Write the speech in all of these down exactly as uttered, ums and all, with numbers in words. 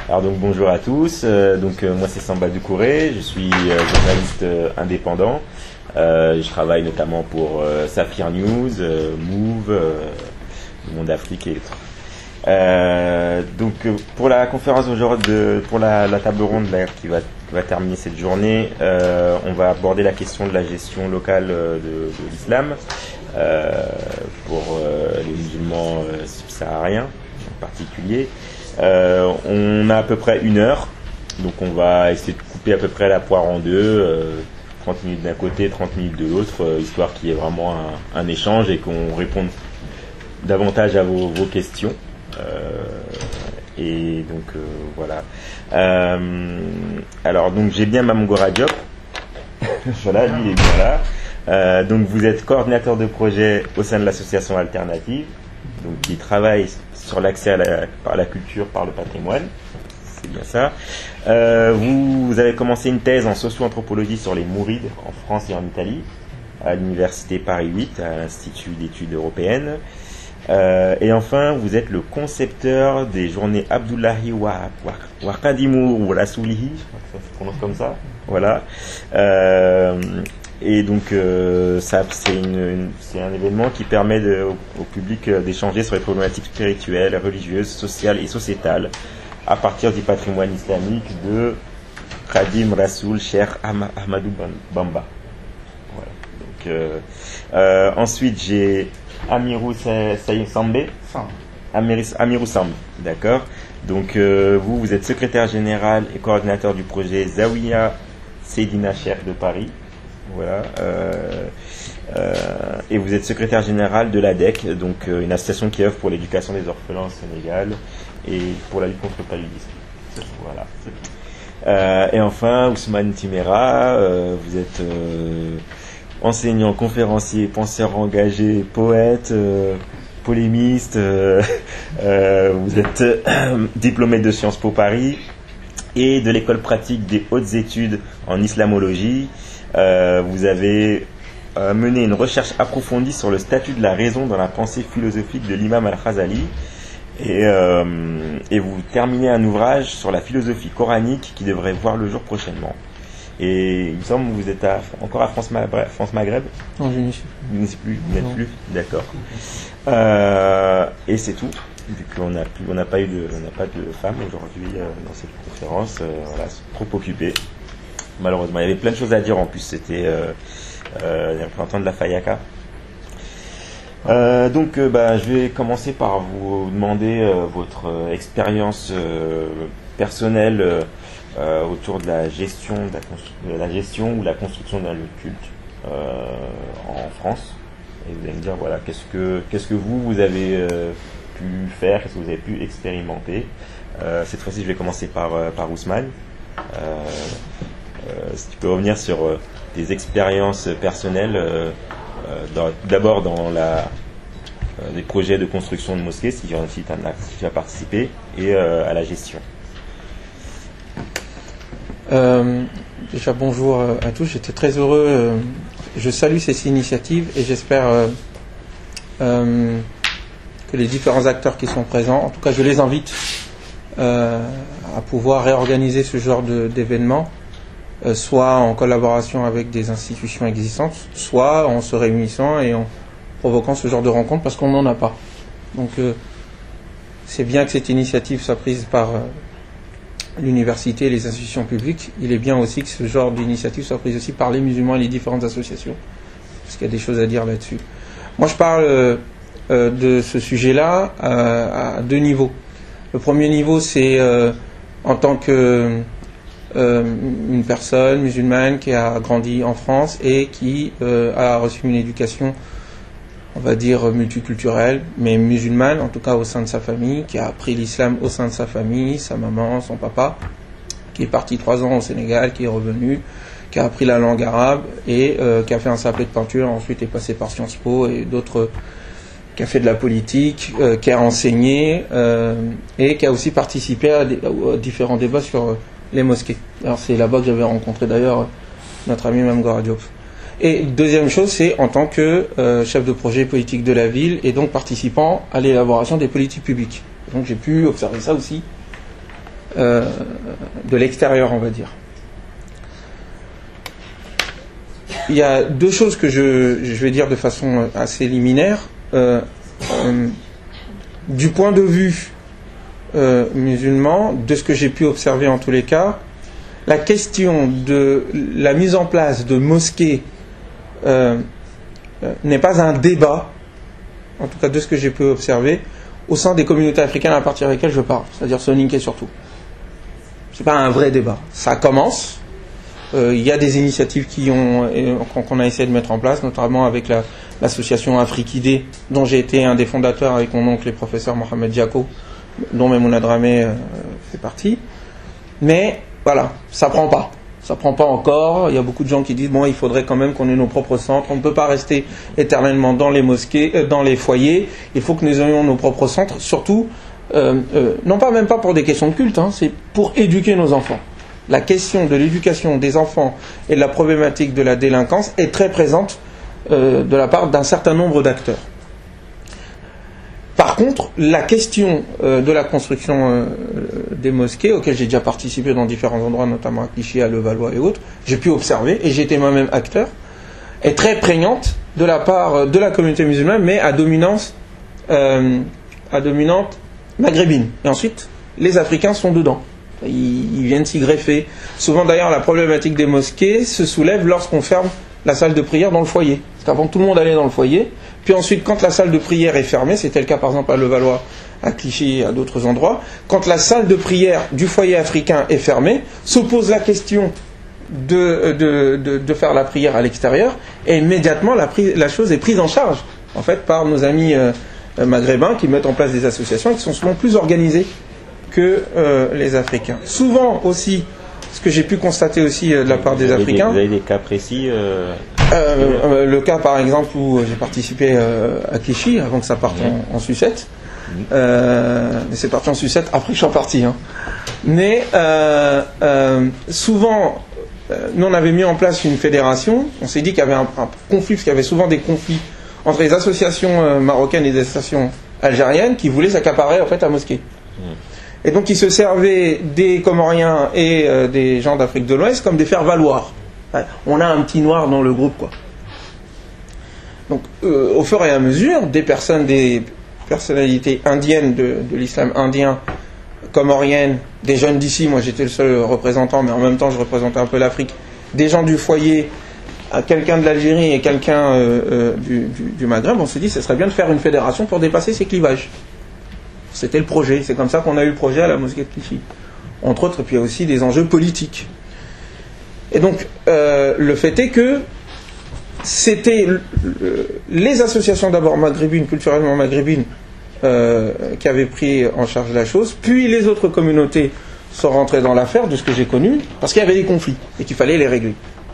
Alors donc bonjour à tous, euh, donc euh, moi c'est Samba Doucouré, je suis euh, journaliste euh, indépendant, euh, je travaille notamment pour euh, Saphir News, euh, Move, euh, Le Monde Afrique et autres. Euh, donc euh, pour la conférence aujourd'hui, pour la, la table ronde là, qui, va, qui va terminer cette journée, euh, on va aborder la question de la gestion locale euh, de, de l'islam euh, pour euh, les musulmans euh, subsahariens en particulier. Euh, on a à peu près une heure, donc on va essayer de couper à peu près la poire en deux, euh, trente minutes d'un côté, trente minutes de l'autre, euh, histoire qu'il y ait vraiment un, un échange et qu'on réponde davantage à vos, vos questions. Euh, et donc euh, voilà. Euh, alors donc j'ai bien Mamgora Diop. Voilà, lui il est bien là. Euh, donc vous êtes coordinateur de projet au sein de l'association Alternative, donc qui travaille sur l'accès à la, à la culture par le patrimoine. C'est bien ça. Euh, vous, vous avez commencé une thèse en socio-anthropologie sur les Mourides en France et en Italie à l'université Paris huit, à l'Institut d'études européennes. Euh, et enfin, vous êtes le concepteur des journées Abdullahi Waqadimu Rasulihi, je crois que ça se prononce comme ça. Voilà. Euh, et donc, euh, ça, c'est, une, une, c'est un événement qui permet de, au, au public euh, d'échanger sur les problématiques spirituelles, religieuses, sociales et sociétales à partir du patrimoine islamique de Khadim Rasoul Cheikh Ahmadou Bamba. Voilà. Donc, euh, euh, ensuite, j'ai Amirou Sambé. Amirou Samb, d'accord. Donc, euh, vous, vous êtes secrétaire général et coordinateur du projet Zawiya Seydina Cheikh de Paris. Voilà, euh, euh, et vous êtes secrétaire général de l'A D E C, donc euh, une association qui œuvre pour l'éducation des orphelins au Sénégal et pour la lutte contre le paludisme. Voilà. Euh, et enfin, Ousmane Timéra, euh, vous êtes euh, enseignant, conférencier, penseur engagé, poète, euh, polémiste. Euh, euh, vous êtes euh, diplômé de Sciences Po Paris et de l'école pratique des hautes études en islamologie. Euh, vous avez euh, mené une recherche approfondie sur le statut de la raison dans la pensée philosophique de l'imam Al-Khazali et, euh, et vous terminez un ouvrage sur la philosophie coranique qui devrait voir le jour prochainement. Et il me semble que vous êtes à, encore à France, Ma- France Maghreb. Non, je n'y suis plus. Vous n'y plus, vous n'êtes plus. D'accord. Euh, et c'est tout. Vu qu'on n'a plus, on n'a pas eu de, on n'a pas de femmes aujourd'hui euh, dans cette conférence. Euh, voilà, c'est trop occupé. Malheureusement, il y avait plein de choses à dire en plus. C'était euh, euh, les représentants de la Fayaka. Euh, donc, euh, bah, je vais commencer par vous demander euh, votre euh, expérience euh, personnelle euh, euh, autour de la gestion, de la, constru- de la gestion ou la construction d'un lieu de culte euh, en France. Et vous allez me dire, voilà, qu'est-ce que, qu'est-ce que vous, vous avez euh, pu faire, qu'est-ce que vous avez pu expérimenter. Euh, cette fois-ci, je vais commencer par, euh, par Ousmane. Euh, Euh, si tu peux revenir sur euh, tes expériences personnelles, euh, euh, dans, d'abord dans la, euh, les projets de construction de mosquées, si, si tu as participé, et euh, à la gestion. Euh, déjà bonjour à tous, j'étais très heureux, euh, je salue ces initiatives et j'espère euh, euh, que les différents acteurs qui sont présents, en tout cas je les invite euh, à pouvoir réorganiser ce genre de, d'événements. Euh, soit en collaboration avec des institutions existantes, soit en se réunissant et en provoquant ce genre de rencontres parce qu'on n'en a pas. Donc euh, c'est bien que cette initiative soit prise par euh, l'université et les institutions publiques. Il est bien aussi que ce genre d'initiative soit prise aussi par les musulmans et les différentes associations, parce qu'il y a des choses à dire là-dessus. Moi je parle euh, euh, de ce sujet-là euh, à deux niveaux. Le premier niveau, c'est euh, en tant que Euh, une personne musulmane qui a grandi en France et qui euh, a reçu une éducation, on va dire, multiculturelle, mais musulmane, en tout cas au sein de sa famille, qui a appris l'islam au sein de sa famille, sa maman, son papa, qui est parti trois ans au Sénégal, qui est revenu, qui a appris la langue arabe et euh, qui a fait un C A P de peinture, ensuite est passé par Sciences Po et d'autres, qui a fait de la politique, euh, qui a enseigné euh, et qui a aussi participé à, des, à différents débats sur les mosquées. Alors c'est là-bas que j'avais rencontré d'ailleurs notre ami Mamgora Diop. Et deuxième chose, c'est en tant que euh, chef de projet politique de la ville et donc participant à l'élaboration des politiques publiques. Donc j'ai pu observer ça aussi euh, de l'extérieur, on va dire. Il y a deux choses que je, je vais dire de façon assez liminaire. Euh, euh, du point de vue euh, musulman, de ce que j'ai pu observer en tous les cas, la question de la mise en place de mosquées euh, euh, n'est pas un débat, en tout cas de ce que j'ai pu observer, au sein des communautés africaines à partir desquelles je parle, c'est-à-dire Soninké surtout. C'est pas un vrai débat. Ça commence. Il euh, y a des initiatives qui ont, euh, qu'on a essayé de mettre en place, notamment avec la, l'association Afriquidé, dont j'ai été un des fondateurs avec mon oncle et professeur Mohamed Diako, dont Memouna Dramé euh, fait partie. Mais voilà, ça prend pas. Ça prend pas encore. Il y a beaucoup de gens qui disent bon, il faudrait quand même qu'on ait nos propres centres. On ne peut pas rester éternellement dans les mosquées, euh, dans les foyers. Il faut que nous ayons nos propres centres, surtout, euh, euh, non pas même pas pour des questions de culte, hein, c'est pour éduquer nos enfants. La question de l'éducation des enfants et de la problématique de la délinquance est très présente euh, de la part d'un certain nombre d'acteurs. Par contre, la question euh, de la construction euh, des mosquées, auxquelles j'ai déjà participé dans différents endroits, notamment à Clichy, à Levallois et autres, j'ai pu observer, et j'ai été moi-même acteur, est très prégnante de la part de la communauté musulmane, mais à dominance, euh, à dominante maghrébine. Et ensuite, les Africains sont dedans. Ils viennent s'y greffer. Souvent d'ailleurs la problématique des mosquées se soulève lorsqu'on ferme la salle de prière dans le foyer. Parce qu'avant tout le monde allait dans le foyer, puis ensuite quand la salle de prière est fermée, c'était le cas par exemple à Levallois, à Clichy et à d'autres endroits, quand la salle de prière du foyer africain est fermée, se pose la question de, de, de, de faire la prière à l'extérieur, et immédiatement la, prise, la chose est prise en charge en fait par nos amis euh, maghrébins qui mettent en place des associations et qui sont souvent plus organisées que euh, les Africains. Souvent aussi, ce que j'ai pu constater aussi euh, de la part des Africains... Des, vous avez des cas précis euh... Euh, euh, Le cas par exemple où j'ai participé euh, à Clichy, avant que ça parte mmh. en, en sucette. Mmh. Euh, mais c'est parti en sucette après que je suis parti. Hein. Mais euh, euh, souvent, euh, nous on avait mis en place une fédération, on s'est dit qu'il y avait un, un conflit, parce qu'il y avait souvent des conflits entre les associations euh, marocaines et les associations algériennes qui voulaient s'accaparer en fait la mosquée. Mmh. Et donc ils se servaient des Comoriens et euh, des gens d'Afrique de l'Ouest comme des faire-valoir. Ouais, on a un petit noir dans le groupe, quoi. Donc euh, au fur et à mesure, des personnes, des personnalités indiennes de, de l'islam indien, comoriennes, des jeunes d'ici, moi j'étais le seul représentant, mais en même temps je représentais un peu l'Afrique, des gens du foyer, quelqu'un de l'Algérie et quelqu'un euh, euh, du, du, du Maghreb, on s'est dit que ce serait bien de faire une fédération pour dépasser ces clivages. C'était le projet, c'est comme ça qu'on a eu le projet à la mosquée de Clichy. Entre autres, et puis il y a aussi des enjeux politiques. Et donc, euh, le fait est que c'était les associations d'abord maghrébines, culturellement maghrébines, euh, qui avaient pris en charge la chose, puis les autres communautés sont rentrées dans l'affaire, de ce que j'ai connu, parce qu'il y avait des conflits et qu'il fallait les régler.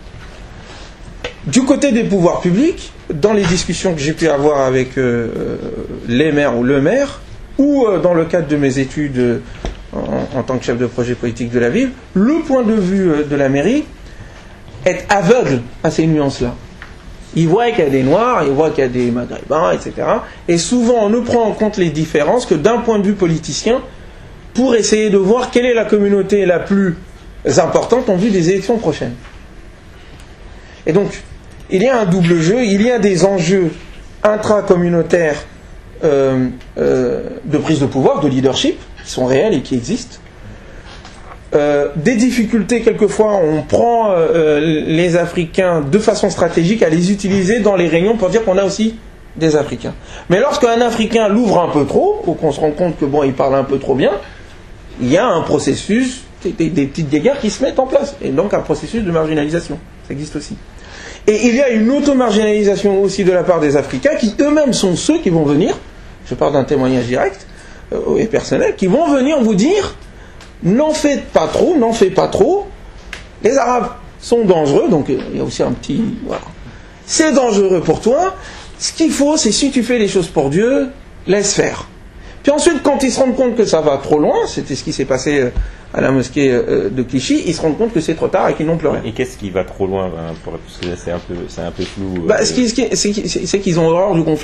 Du côté des pouvoirs publics, dans les discussions que j'ai pu avoir avec euh, les maires ou le maire, ou euh, dans le cadre de mes études euh, en, en tant que chef de projet politique de la ville, le point de vue euh, de la mairie est aveugle à ces nuances-là. Ils voient qu'il y a des Noirs, ils voient qu'il y a des Maghrébins, et cetera. Et souvent, on ne prend en compte les différences que d'un point de vue politicien pour essayer de voir quelle est la communauté la plus importante en vue des élections prochaines. Et donc, il y a un double jeu, il y a des enjeux intracommunautaires euh, euh, de prise de pouvoir, de leadership, qui sont réels et qui existent. Euh, des difficultés, quelquefois, on prend euh, les Africains de façon stratégique à les utiliser dans les réunions pour dire qu'on a aussi des Africains. Mais lorsqu'un Africain l'ouvre un peu trop, ou qu'on se rend compte que bon, il parle un peu trop bien, il y a un processus, des, des, des petites guerres qui se mettent en place, et donc un processus de marginalisation. Ça existe aussi. Et il y a une auto-marginalisation aussi de la part des Africains qui eux-mêmes sont ceux qui vont venir, je parle d'un témoignage direct euh, et personnel, qui vont venir vous dire n'en faites pas trop, n'en faites pas trop, les Arabes sont dangereux, donc euh, il y a aussi un petit... Voilà. C'est dangereux pour toi, ce qu'il faut c'est si tu fais les choses pour Dieu, laisse faire. Puis ensuite quand ils se rendent compte que ça va trop loin, c'était ce qui s'est passé euh, à la mosquée euh, de Clichy, ils se rendent compte que c'est trop tard et qu'ils n'ont plus rien. Et qu'est-ce qui va trop loin ben, pour, parce que c'est un peu, c'est un peu flou. Bah, euh, ce qui, ce qui, c'est, c'est, c'est qu'ils ont horreur du conflit.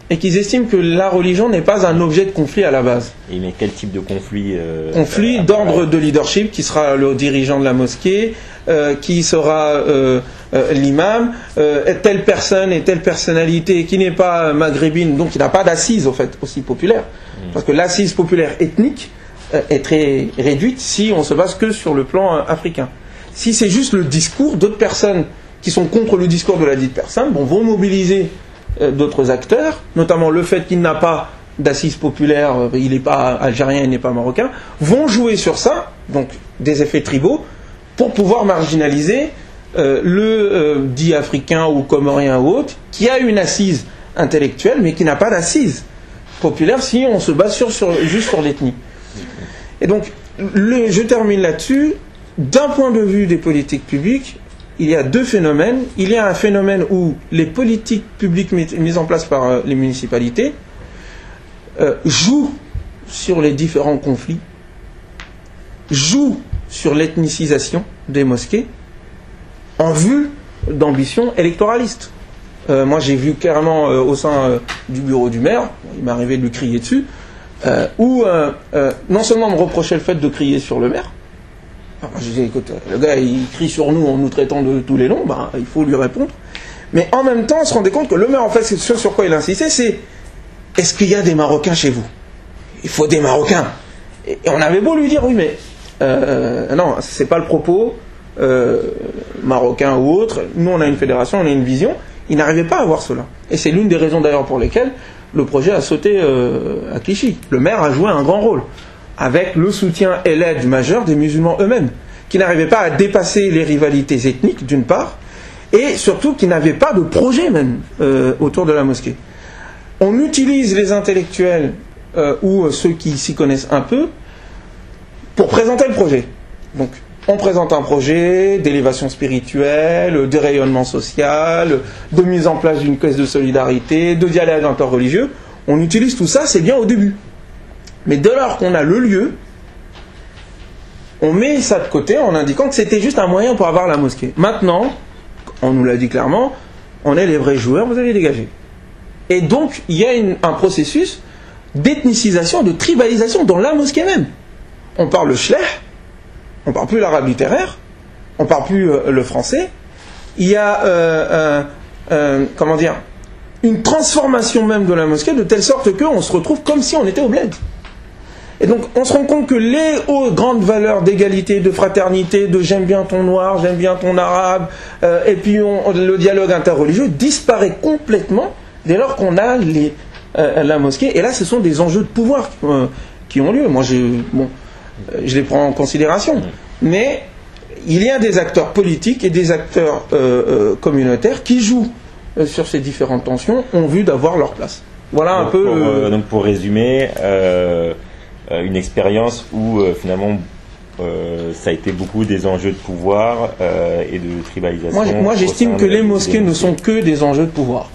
et qu'ils estiment que la religion n'est pas un objet de conflit à la base. Et mais quel type de conflit euh, Conflit euh, d'ordre de leadership, qui sera le dirigeant de la mosquée, euh, qui sera euh, euh, l'imam, euh, telle personne et telle personnalité qui n'est pas maghrébine, donc qui n'a pas d'assise au fait aussi populaire, mmh. parce que l'assise populaire ethnique euh, est très réduite si on se base que sur le plan euh, africain. Si c'est juste le discours, d'autres personnes qui sont contre le discours de la dite personne, bon, vont mobiliser euh, d'autres acteurs, notamment le fait qu'il n'a pas d'assises populaires, euh, il n'est pas algérien, il n'est pas marocain, vont jouer sur ça, donc des effets tribaux, pour pouvoir marginaliser euh, le euh, dit africain ou comorien ou autre, qui a une assise intellectuelle, mais qui n'a pas d'assise populaire si on se base sur, sur, juste sur l'ethnie. Et donc, le, je termine là-dessus. D'un point de vue des politiques publiques, il y a deux phénomènes. Il y a un phénomène où les politiques publiques mises en place par euh, les municipalités euh, jouent sur les différents conflits, jouent sur l'ethnicisation des mosquées en vue d'ambitions électoralistes. Euh, moi, j'ai vu clairement euh, au sein euh, du bureau du maire, il m'est arrivé de lui crier dessus, euh, où euh, euh, non seulement on me reprochait le fait de crier sur le maire. Alors, je disais, écoute, le gars il crie sur nous en nous traitant de tous les noms, ben, il faut lui répondre. Mais en même temps, on se rendait compte que le maire, en fait, ce sur quoi il insistait, c'est est-ce qu'il y a des Marocains chez vous? Il faut des Marocains. Et on avait beau lui dire, oui, mais euh, non, c'est pas le propos, euh, marocain ou autre. Nous, on a une fédération, on a une vision. Il n'arrivait pas à avoir cela. Et c'est l'une des raisons d'ailleurs pour lesquelles le projet a sauté euh, à Clichy. Le maire a joué un grand rôle, avec le soutien et l'aide majeure des musulmans eux-mêmes, qui n'arrivaient pas à dépasser les rivalités ethniques, d'une part, et surtout qui n'avaient pas de projet même euh, autour de la mosquée. On utilise les intellectuels euh, ou ceux qui s'y connaissent un peu pour présenter le projet. Donc, on présente un projet d'élévation spirituelle, de rayonnement social, de mise en place d'une caisse de solidarité, de dialogue interreligieux. On utilise tout ça, c'est bien au début. Mais dès lors qu'on a le lieu, on met ça de côté en indiquant que c'était juste un moyen pour avoir la mosquée. Maintenant, on nous l'a dit clairement, on est les vrais joueurs, vous allez dégager. Et donc, il y a une, un processus d'ethnicisation, de tribalisation dans la mosquée même. On parle le schlech, on ne parle plus l'arabe littéraire, on ne parle plus euh, le français. Il y a, euh, euh, euh, comment dire, une transformation même de la mosquée de telle sorte qu'on se retrouve comme si on était au bled. Et donc on se rend compte que les hautes grandes valeurs d'égalité, de fraternité, de j'aime bien ton noir, j'aime bien ton arabe, euh, et puis on, le dialogue interreligieux disparaît complètement dès lors qu'on a les, euh, la mosquée. Et là, ce sont des enjeux de pouvoir euh, qui ont lieu. Moi, je, bon, euh, je les prends en considération. Mais il y a des acteurs politiques et des acteurs euh, euh, communautaires qui jouent euh, sur ces différentes tensions en vue d'avoir leur place. Voilà donc un peu... Pour, euh, euh, donc pour résumer, euh, une expérience où euh, finalement... Euh, ça a été beaucoup des enjeux de pouvoir euh, et de tribalisation. Moi, moi j'estime que les mosquées ne sont que des enjeux de pouvoir.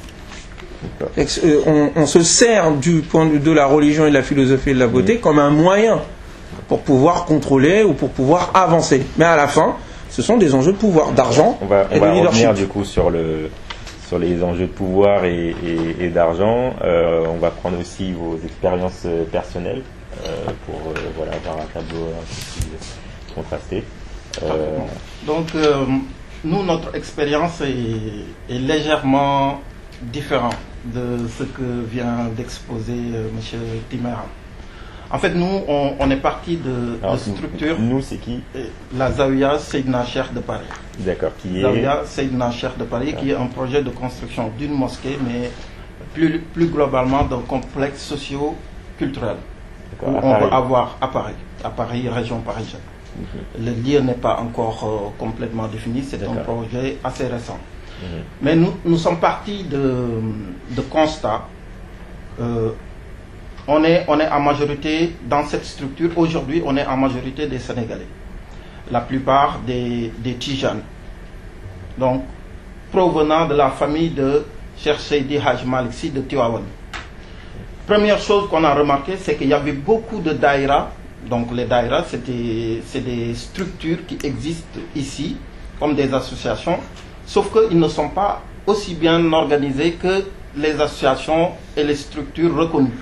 On, on se sert du point de vue de la religion et de la philosophie et de la beauté mmh. comme un moyen pour pouvoir contrôler ou pour pouvoir avancer. Mais à la fin, ce sont des enjeux de pouvoir, d'argent on va, on et va de leadership. revenir du coup sur, le, sur les enjeux de pouvoir et, et, et d'argent. Euh, on va prendre aussi vos expériences personnelles. Euh, pour euh, voilà, avoir un tableau un peu plus contrasté. Euh... Donc, euh, nous, notre expérience est, est légèrement différente de ce que vient d'exposer euh, M. Timera. En fait, nous, on, on est parti de, Alors, de structure. Nous, c'est qui? La Zawiya Seydina Cheikh de Paris. D'accord, qui est. Zawiya Seydina Cheikh de Paris, ah. qui est un projet de construction d'une mosquée, mais plus, plus globalement d'un complexe socio-culturel. Où on va avoir à Paris, à Paris, région parisienne. Mm-hmm. Le lieu n'est pas encore euh, complètement défini, c'est un projet assez récent. Mm-hmm. Mais nous, nous sommes partis de, de constat. Euh, on est, on est en majorité dans cette structure. Aujourd'hui, on est en majorité des Sénégalais. La plupart des, des Tijanes. Donc, provenant de la famille de Cheikh Seydi Hadj Malick Sy de Tivaouane. Première chose qu'on a remarqué, c'est qu'il y avait beaucoup de daïras. Donc les daïras, c'est des, c'est des structures qui existent ici, comme des associations, sauf qu'ils ne sont pas aussi bien organisés que les associations et les structures reconnues.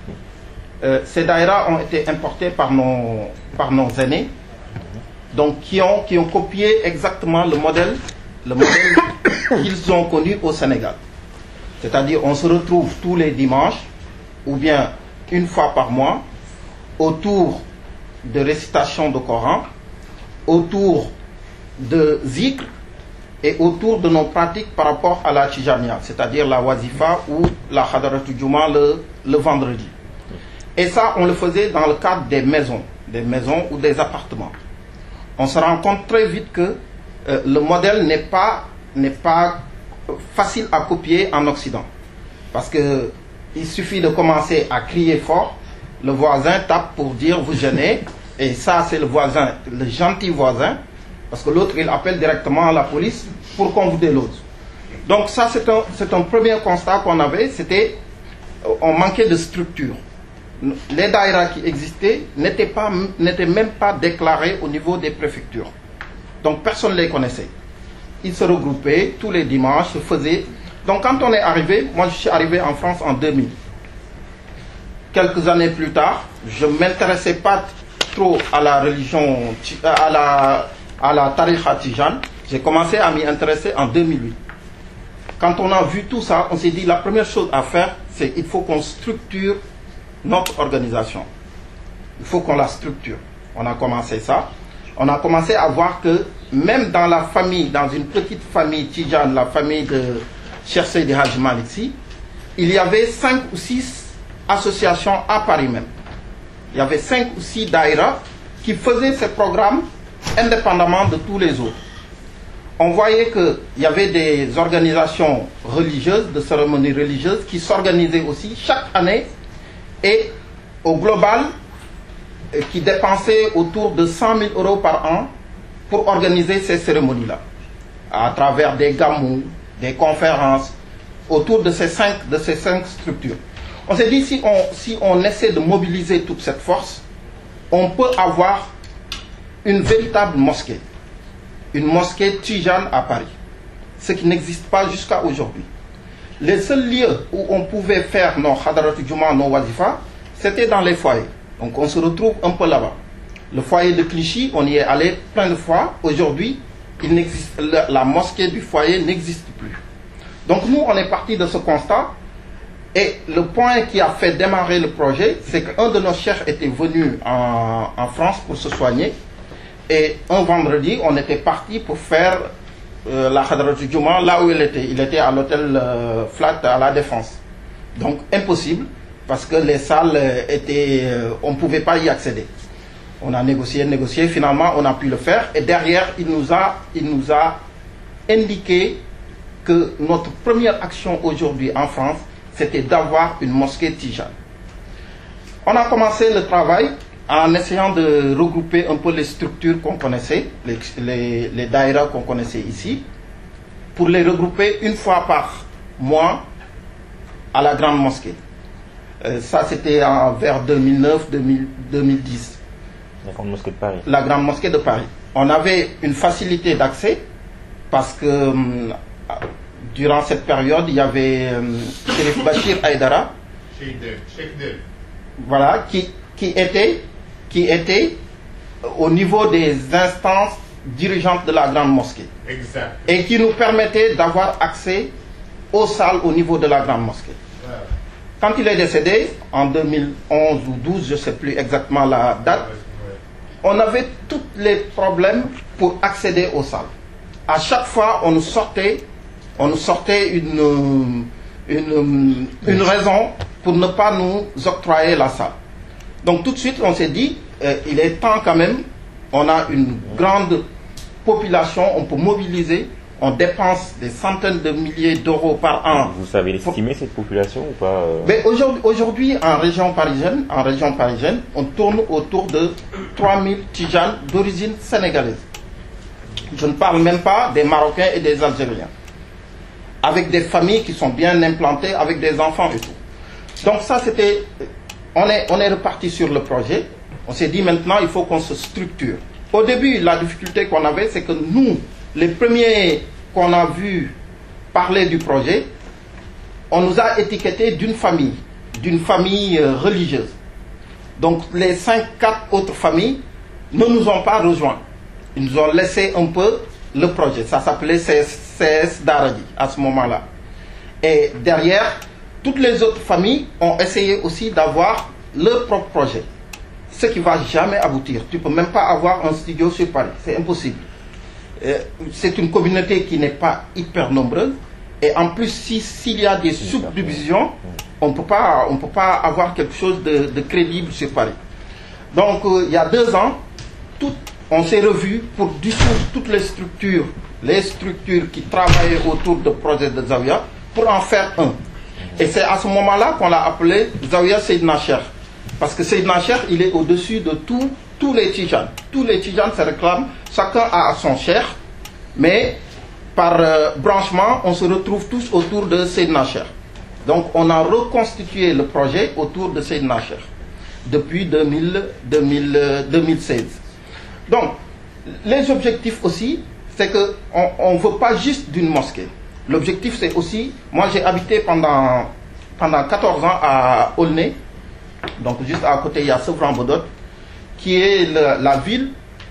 Euh, ces daïras ont été importés par nos, par nos aînés, donc qui ont, qui ont copié exactement le modèle, le modèle qu'ils ont connu au Sénégal. C'est-à-dire, on se retrouve tous les dimanches, ou bien une fois par mois, autour de récitation de Coran, autour de zikr et autour de nos pratiques par rapport à la Tijania, c'est-à-dire la wazifa ou la Hadaratu Juma le, le vendredi. Et ça, on le faisait dans le cadre des maisons, des maisons ou des appartements. On se rend compte très vite que euh, le modèle n'est pas, n'est pas facile à copier en Occident. Parce que il suffit de commencer à crier fort, le voisin tape pour dire vous gênez, et ça c'est le voisin, le gentil voisin, parce que l'autre il appelle directement la police pour qu'on vous déloge. Donc ça c'est un, c'est un premier constat qu'on avait, c'était on manquait de structure. Les daïras qui existaient n'étaient pas, n'étaient même pas déclarés au niveau des préfectures. Donc personne ne les connaissait. Ils se regroupaient tous les dimanches, se faisaient. Donc quand on est arrivé, moi je suis arrivé en France en deux mille. Quelques années plus tard, je ne m'intéressais pas trop à la religion, à la, à la tariqa tijane. J'ai commencé à m'y intéresser en deux mille huit. Quand on a vu tout ça, on s'est dit la première chose à faire, c'est qu'il faut qu'on structure notre organisation. Il faut qu'on la structure. On a commencé ça. On a commencé à voir que même dans la famille, dans une petite famille tijane, la famille de Cheikh Seydi Hadji Malick Sy, il y avait cinq ou six associations à Paris même. Il y avait cinq ou six daïras qui faisaient ces programmes indépendamment de tous les autres. On voyait qu'il y avait des organisations religieuses, de cérémonies religieuses, qui s'organisaient aussi chaque année et au global, qui dépensaient autour de cent mille euros par an pour organiser ces cérémonies-là, à travers des gamous, des conférences, autour de ces cinq, de ces cinq structures. On s'est dit, si on, si on essaie de mobiliser toute cette force, on peut avoir une véritable mosquée, une mosquée tijane à Paris, ce qui n'existe pas jusqu'à aujourd'hui. Les seuls lieux où on pouvait faire nos Hadaratu Juma, nos wazifa, c'était dans les foyers. Donc on se retrouve un peu là-bas. Le foyer de Clichy, on y est allé plein de fois. Aujourd'hui, il n'existe, la, la mosquée du foyer n'existe plus. Donc nous, on est parti de ce constat. Et le point qui a fait démarrer le projet, c'est qu'un de nos chefs était venu en, en France pour se soigner. Et un vendredi, on était parti pour faire euh, la Hadaratu Juma là où il était. Il était à l'hôtel euh, Flat à la Défense. Donc impossible, parce que les salles étaient... Euh, on ne pouvait pas y accéder. On a négocié, négocié, finalement on a pu le faire. Et derrière, il nous a, il nous a indiqué que notre première action aujourd'hui en France, c'était d'avoir une mosquée tijane. On a commencé le travail en essayant de regrouper un peu les structures qu'on connaissait, les, les, les daïras qu'on connaissait ici, pour les regrouper une fois par mois à la grande mosquée. Euh, ça, c'était vers deux mille neuf deux mille dix. La grande mosquée de Paris. La grande mosquée de Paris. On avait une facilité d'accès parce que euh, durant cette période, il y avait euh, Chérif Bachir Aïdara, voilà, qui, qui, était, qui était au niveau des instances dirigeantes de la grande mosquée. Exact. Et qui nous permettait d'avoir accès aux salles au niveau de la grande mosquée. Ouais. Quand il est décédé, en deux mille onze ou douze, je ne sais plus exactement la date, on avait tous les problèmes pour accéder aux salles. À chaque fois, on nous sortait, on nous sortait une, une, une raison pour ne pas nous octroyer la salle. Donc tout de suite, on s'est dit, euh, il est temps quand même, on a une grande population, on peut mobiliser, on dépense des centaines de milliers d'euros par an. Vous savez estimer cette population ou pas euh... Mais aujourd'hui, aujourd'hui, en région parisienne, en région parisienne, on tourne autour de trois mille tijanes d'origine sénégalaise. Je ne parle même pas des Marocains et des Algériens. Avec des familles qui sont bien implantées, avec des enfants et tout. Donc ça, c'était... On est, on est reparti sur le projet. On s'est dit maintenant, il faut qu'on se structure. Au début, la difficulté qu'on avait, c'est que nous, les premiers qu'on a vu parler du projet, on nous a étiquetés d'une famille, d'une famille euh, religieuse. Donc les cinq, quatre autres familles ne nous ont pas rejoints. Ils nous ont laissé un peu le projet. Ça s'appelait C S Daradi à ce moment-là. Et derrière, toutes les autres familles ont essayé aussi d'avoir leur propre projet. Ce qui ne va jamais aboutir. Tu ne peux même pas avoir un studio sur Paris. C'est impossible. C'est une communauté qui n'est pas hyper nombreuse. Et en plus, si, s'il y a des subdivisions, on ne peut pas, on peut pas avoir quelque chose de, de crédible sur Paris. Donc, euh, il y a deux ans, tout, on s'est revu pour dissoudre toutes les structures, les structures qui travaillaient autour du projet de Zawiya, pour en faire un. Et c'est à ce moment-là qu'on l'a appelé Zawiya Seydina Cheikh. Parce que Seydina Cheikh, il est au-dessus de tout, tous les Tidjanes. Tous les Tidjanes se réclament, chacun a son cheikh, mais par euh, branchement, on se retrouve tous autour de Seydina Cheikh. Donc on a reconstitué le projet autour de Seydina Cheikh depuis deux mille, deux mille, deux mille seize. Donc, les objectifs aussi, c'est qu'on ne veut pas juste d'une mosquée. L'objectif, c'est aussi, moi j'ai habité pendant, pendant quatorze ans à Aulnay, donc juste à côté il y a Sevran-Bodot, qui est le, la ville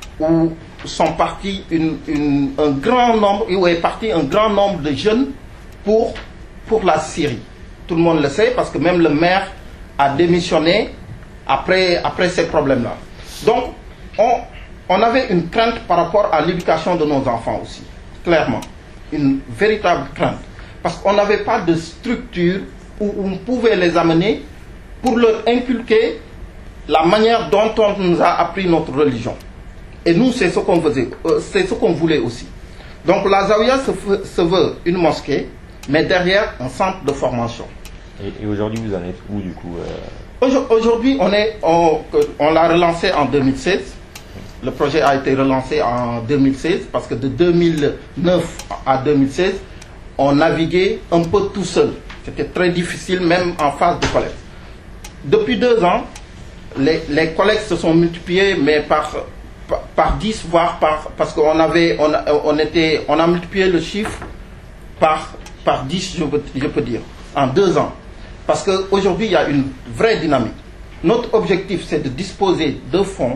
où sont partis une, une, un grand nombre, où est parti un grand nombre de jeunes pour, pour la Syrie. Tout le monde le sait parce que même le maire a démissionné après, après ces problèmes-là. Donc, on, on avait une crainte par rapport à l'éducation de nos enfants aussi, clairement. Une véritable crainte. Parce qu'on n'avait pas de structure où on pouvait les amener pour leur inculquer la manière dont on nous a appris notre religion. Et nous, c'est ce qu'on faisait, euh, c'est ce qu'on voulait aussi. Donc la Zawiya se, se veut une mosquée, mais derrière un centre de formation. Et, et aujourd'hui, vous en êtes où du coup euh... Aujourd'hui, on, est, on, on l'a relancé en deux mille seize. Le projet a été relancé en deux mille seize parce que de deux mille neuf à deux mille seize, on naviguait un peu tout seul. C'était très difficile, même en phase de collecte. Depuis deux ans, les, les collectes se sont multipliées, mais par, par, par dix, voire par... Parce qu'on avait, on, on était, on a multiplié le chiffre par, par dix, je peux, je peux dire, en deux ans. Parce qu'aujourd'hui, il y a une vraie dynamique. Notre objectif, c'est de disposer de fonds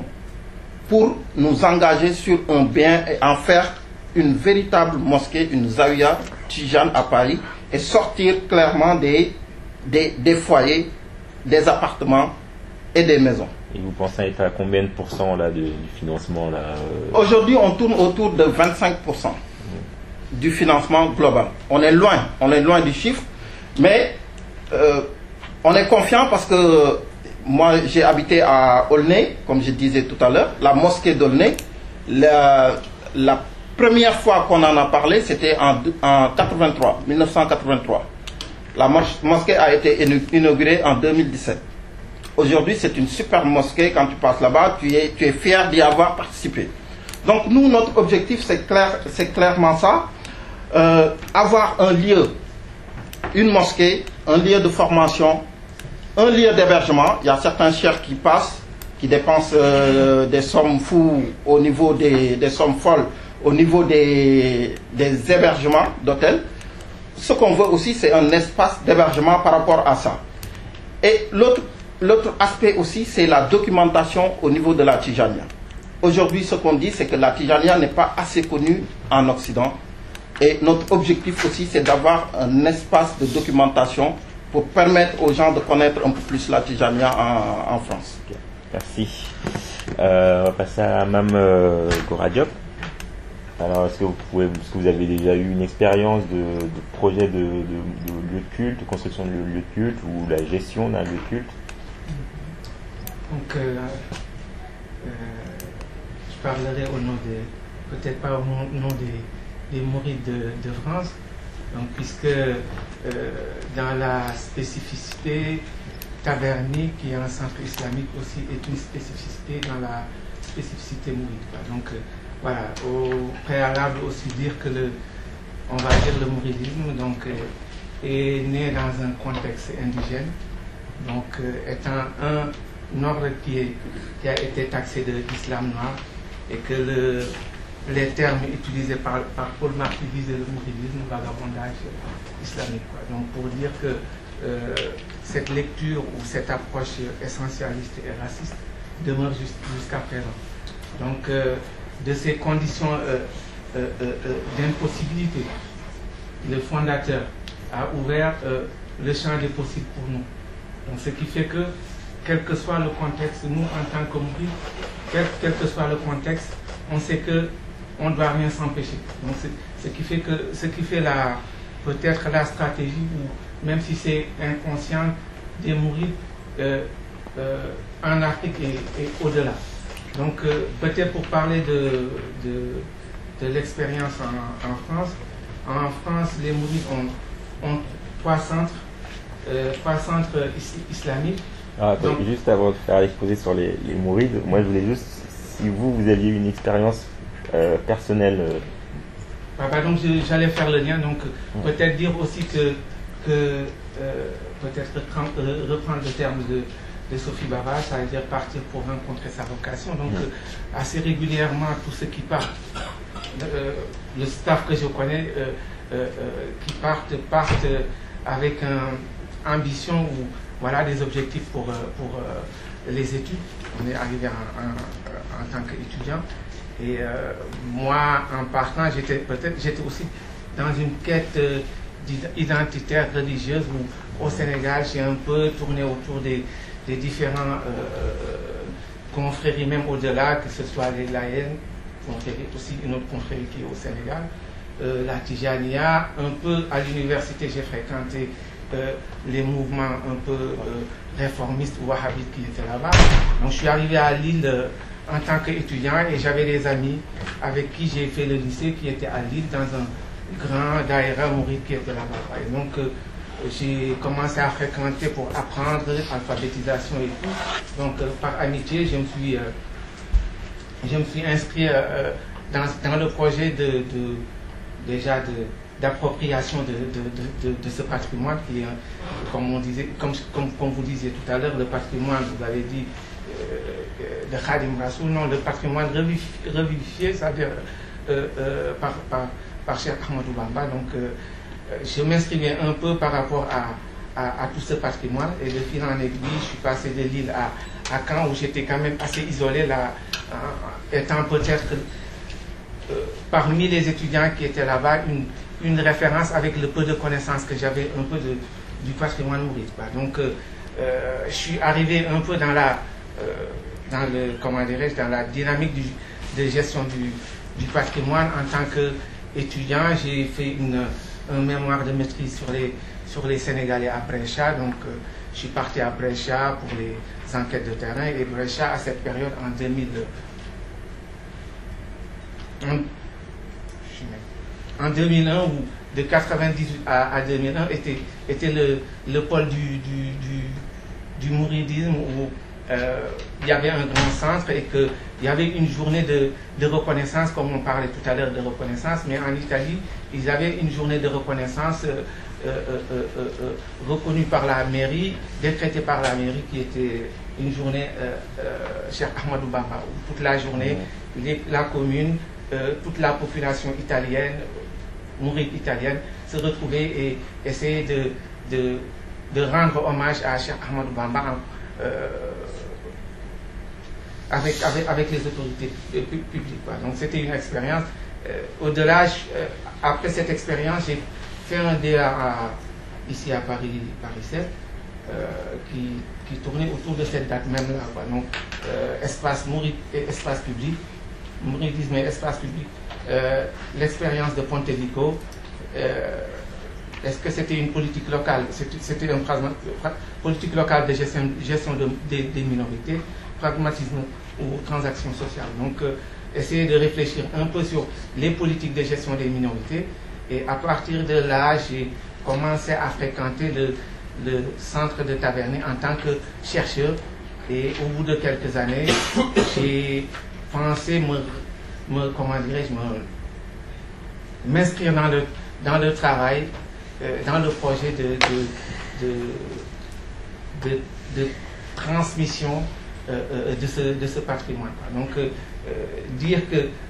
pour nous engager sur un bien et en faire une véritable mosquée, une Zawiya Tidjane à Paris, et sortir clairement des, des, des foyers, des appartements et des maisons. Et vous pensez être à combien de pourcents là, de, du financement là euh... Aujourd'hui, on tourne autour de vingt-cinq pour cent mmh. du financement global. On est loin, on est loin du chiffre, mais euh, on est confiant parce que moi, j'ai habité à Aulnay, comme je disais tout à l'heure, la mosquée d'Aulnay. La, la première fois qu'on en a parlé, c'était en, en quatre-vingt-trois, mille neuf cent quatre-vingt-trois. La mosquée a été inaugurée en deux mille dix-sept. Aujourd'hui, c'est une super mosquée. Quand tu passes là-bas, tu es, tu es fier d'y avoir participé. Donc, nous, notre objectif, c'est clair, c'est clairement ça. Euh, avoir un lieu, une mosquée, un lieu de formation, un lieu d'hébergement. Il y a certains chers qui passent, qui dépensent euh, des sommes fous au niveau des, des sommes folles, au niveau des, des hébergements d'hôtels. Ce qu'on veut aussi, c'est un espace d'hébergement par rapport à ça. Et l'autre, l'autre aspect aussi, c'est la documentation au niveau de la Tidjania. Aujourd'hui, ce qu'on dit, c'est que la Tidjania n'est pas assez connue en Occident. Et notre objectif aussi, c'est d'avoir un espace de documentation pour permettre aux gens de connaître un peu plus la Tidjania en, en France. Okay. Merci. Euh, on va passer à Mme euh, Gora-Diop. Alors, est-ce que vous pouvez, est-ce que vous avez déjà eu une expérience de, de projet de, de, de lieu de culte, de construction de lieu de culte ou la gestion d'un lieu de culte? Donc, euh, euh, je parlerai au nom de, peut-être pas au nom des, des mourides de, de France, donc, puisque euh, dans la spécificité tavernique, qui est un centre islamique aussi, est une spécificité dans la spécificité mouride. Donc, euh, voilà, au préalable aussi dire que le, on va dire le mouridisme donc, euh, est né dans un contexte indigène, donc euh, étant un ordre qui, est, qui a été taxé de l'islam noir, et que le, les termes utilisés par, par Paul Marty disaient le mouridisme, le vagabondage islamique, quoi. Donc pour dire que euh, cette lecture ou cette approche essentialiste et raciste demeure jusqu'à présent. Donc euh, de ces conditions euh, euh, euh, d'impossibilité, le fondateur a ouvert euh, le champ des possibles pour nous. Donc ce qui fait que, quel que soit le contexte, nous en tant que mourides, quel, quel que soit le contexte, on sait que on ne doit rien s'empêcher. Donc ce qui fait que ce qui fait la peut-être la stratégie, ou même si c'est inconscient, des mourides euh, euh, en Afrique et, et au-delà. Donc euh, peut-être pour parler de, de, de l'expérience en, en France, en France les mourides ont, ont trois centres, euh, trois centres is, islamiques. Ah, attends, donc, juste avant de faire l'exposé sur les, les mourides, moi je voulais juste, si vous, vous aviez une expérience euh, personnelle. Euh... Ah bah donc j'allais faire le lien, donc ouais. Peut-être dire aussi que, que euh, peut-être reprendre, reprendre le terme de, de Sophie Bava, ça veut dire partir pour rencontrer sa vocation. Donc ouais. euh, assez régulièrement, tous ceux qui partent, euh, le staff que je connais, euh, euh, euh, qui partent, partent avec une ambition ou voilà des objectifs pour, pour euh, les études. On est arrivé en, en, en tant qu'étudiant. Et euh, moi, en partant, j'étais peut-être j'étais aussi dans une quête euh, identitaire religieuse où au Sénégal, j'ai un peu tourné autour des, des différents euh, confréries, même au-delà, que ce soit les Laïens, confrérie, aussi une autre confrérie qui est au Sénégal, euh, la Tijania, un peu à l'université, j'ai fréquenté euh, les mouvements un peu euh, réformistes ou wahhabites qui étaient là-bas. Donc je suis arrivé à Lille euh, en tant qu'étudiant et j'avais des amis avec qui j'ai fait le lycée qui étaient à Lille dans un grand daïra mouride qui était là-bas. Et donc euh, j'ai commencé à fréquenter pour apprendre l'alphabétisation et tout. Donc euh, par amitié, je me suis, euh, je me suis inscrit euh, dans, dans le projet de, de déjà de d'appropriation de, de, de, de, de ce patrimoine qui est, comme on disait, comme, comme, comme vous disiez tout à l'heure, le patrimoine, vous avez dit, euh, de Khadim Rassoul, non, le patrimoine revivifié, revivifié c'est-à-dire euh, euh, par, par, par Cheikh Ahmadou Bamba. Donc, euh, je m'inscrivais un peu par rapport à, à, à tout ce patrimoine, et de fil en aiguille, je suis passé de Lille à, à Caen, où j'étais quand même assez isolé, là, euh, étant peut-être euh, parmi les étudiants qui étaient là-bas, une une référence avec le peu de connaissances que j'avais un peu de, du patrimoine mouride. Donc euh, euh, je suis arrivé un peu dans la euh, dans le comment dirais-je dans la dynamique du, de gestion du, du patrimoine en tant qu'étudiant. J'ai fait une, un mémoire de maîtrise sur les sur les Sénégalais à Brescia. Donc euh, je suis parti à Brescia pour les enquêtes de terrain, et Brescia à cette période en deux mille en, en deux mille un, ou de quatre-vingt-dix-huit à, à deux mille un, était, était le, le pôle du, du, du, du mouridisme, où euh, il y avait un grand centre et qu'il y avait une journée de, de reconnaissance, comme on parlait tout à l'heure de reconnaissance, mais en Italie, ils avaient une journée de reconnaissance euh, euh, euh, euh, euh, reconnue par la mairie, décrétée par la mairie, qui était une journée euh, euh, Cheikh Ahmadou Bamba, où toute la journée, les, la commune, euh, toute la population italienne, mouride italienne, se retrouver et essayer de, de, de rendre hommage à Cheikh Ahmadou Bamba euh, avec, avec, avec les autorités publiques. Donc c'était une expérience. Euh, Au-delà, euh, après cette expérience, j'ai fait un D A à, ici à Paris, Paris sept, euh, qui, qui tournait autour de cette date même là. Donc euh, espace mouride et espace public, mouridisme et espace public. Euh, l'expérience de Pontevico, euh, est-ce que c'était une politique locale? C'était une politique locale de gestion, gestion de, de, des minorités, pragmatisme ou transaction sociale. Donc, euh, essayer de réfléchir un peu sur les politiques de gestion des minorités. Et à partir de là, j'ai commencé à fréquenter le, le centre de Taverny en tant que chercheur. Et au bout de quelques années, j'ai pensé me me, comment dirais-je, m'inscrire dans le, dans le travail, euh, dans le projet de, de, de, de, de transmission euh, de, ce, de ce patrimoine. Donc, euh, dire que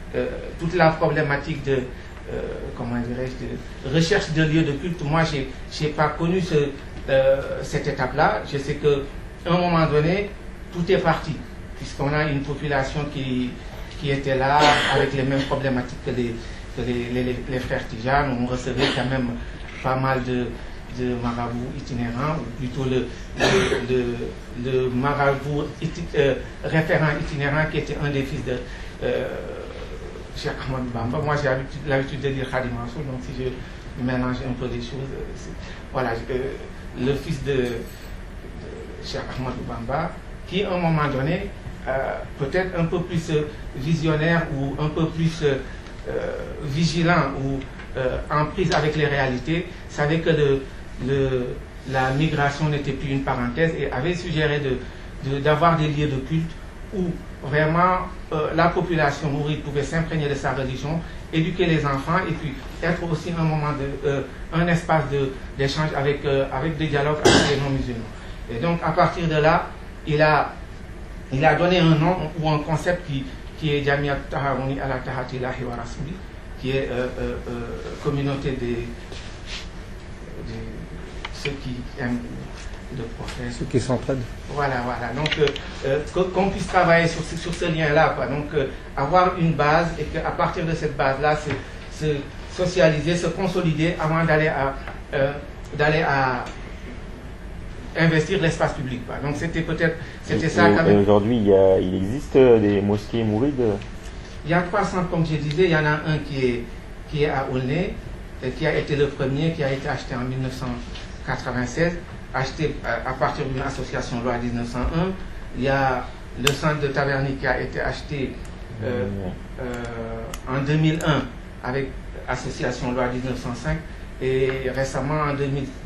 euh, toute la problématique de, euh, comment dirais-je, de recherche de lieux de culte. Moi, je n'ai pas connu ce, euh, cette étape-là. Je sais qu'à un moment donné, tout est parti, puisqu'on a une population qui, qui était là avec les mêmes problématiques que les, que les, les, les frères Tijanes. On recevait quand même pas mal de, de marabouts itinérants, ou plutôt le, le, le, le marabout iti, euh, référent itinérant qui était un des fils de euh, Cheikh Ahmadou Bamba. Moi j'ai l'habitude de dire Khadim Rassoul, donc si je mélange un peu les choses, voilà, euh, le fils de, de Cheikh Ahmadou Bamba, qui à un moment donné, euh, peut-être un peu plus visionnaire ou un peu plus euh, vigilant ou euh, en prise avec les réalités, savait que le, le, la migration n'était plus une parenthèse et avait suggéré de, de, d'avoir des lieux de culte où vraiment euh, la population mouride pouvait s'imprégner de sa religion, éduquer les enfants et puis être aussi un moment de, euh, un espace de, d'échange avec, euh, avec des dialogues avec les non-musulmans. Et donc à partir de là, il a, il a donné un nom ou un concept qui, qui est Jamiat Taharouni ala Tahatillahi wa Rasuli, qui est euh, euh, euh, communauté des, des ceux qui aiment le prophète. Ceux qui s'entraident. Voilà, voilà. Donc euh, euh, qu'on puisse travailler sur, sur ce lien-là, quoi. Donc euh, avoir une base et qu'à partir de cette base-là, se, se socialiser, se consolider avant d'aller à euh, d'aller à investir l'espace public. Quoi. Donc c'était peut-être c'était ça. Et, et aujourd'hui, il, y a, il existe des mosquées mourides? Il y a trois centres, comme je disais. Il y en a un qui est qui est à Aulnay, qui a été le premier, qui a été acheté en mille neuf cent quatre-vingt-seize, acheté à partir d'une association loi mille neuf cent un. Il y a le centre de Taverny qui a été acheté euh, euh, en deux mille un avec association loi mille neuf cent cinq et récemment en deux mille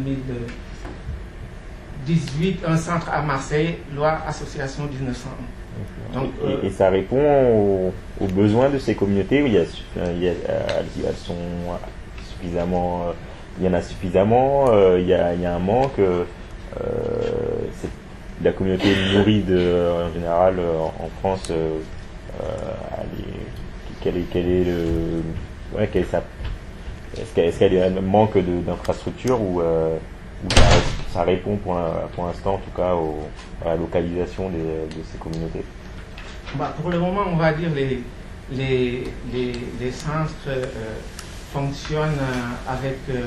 dix-huit un centre à Marseille, loi association mille neuf cent un. Donc, et, euh, et ça répond aux, aux besoins de ces communautés où il y a, il y a, elles sont suffisamment, il y en a suffisamment, euh, il, y a, il y a un manque. Euh, c'est, la communauté mouride euh, en général euh, en France, euh, elle est, quel est, quel est le, ouais, quel est sa, est-ce qu'elle, est-ce qu'elle a un manque de, d'infrastructure ou euh, où ça, ça répond pour, pour l'instant en tout cas au, à la localisation des, de ces communautés? Bah, pour le moment, on va dire les les, les, les centres euh, fonctionnent euh, avec euh,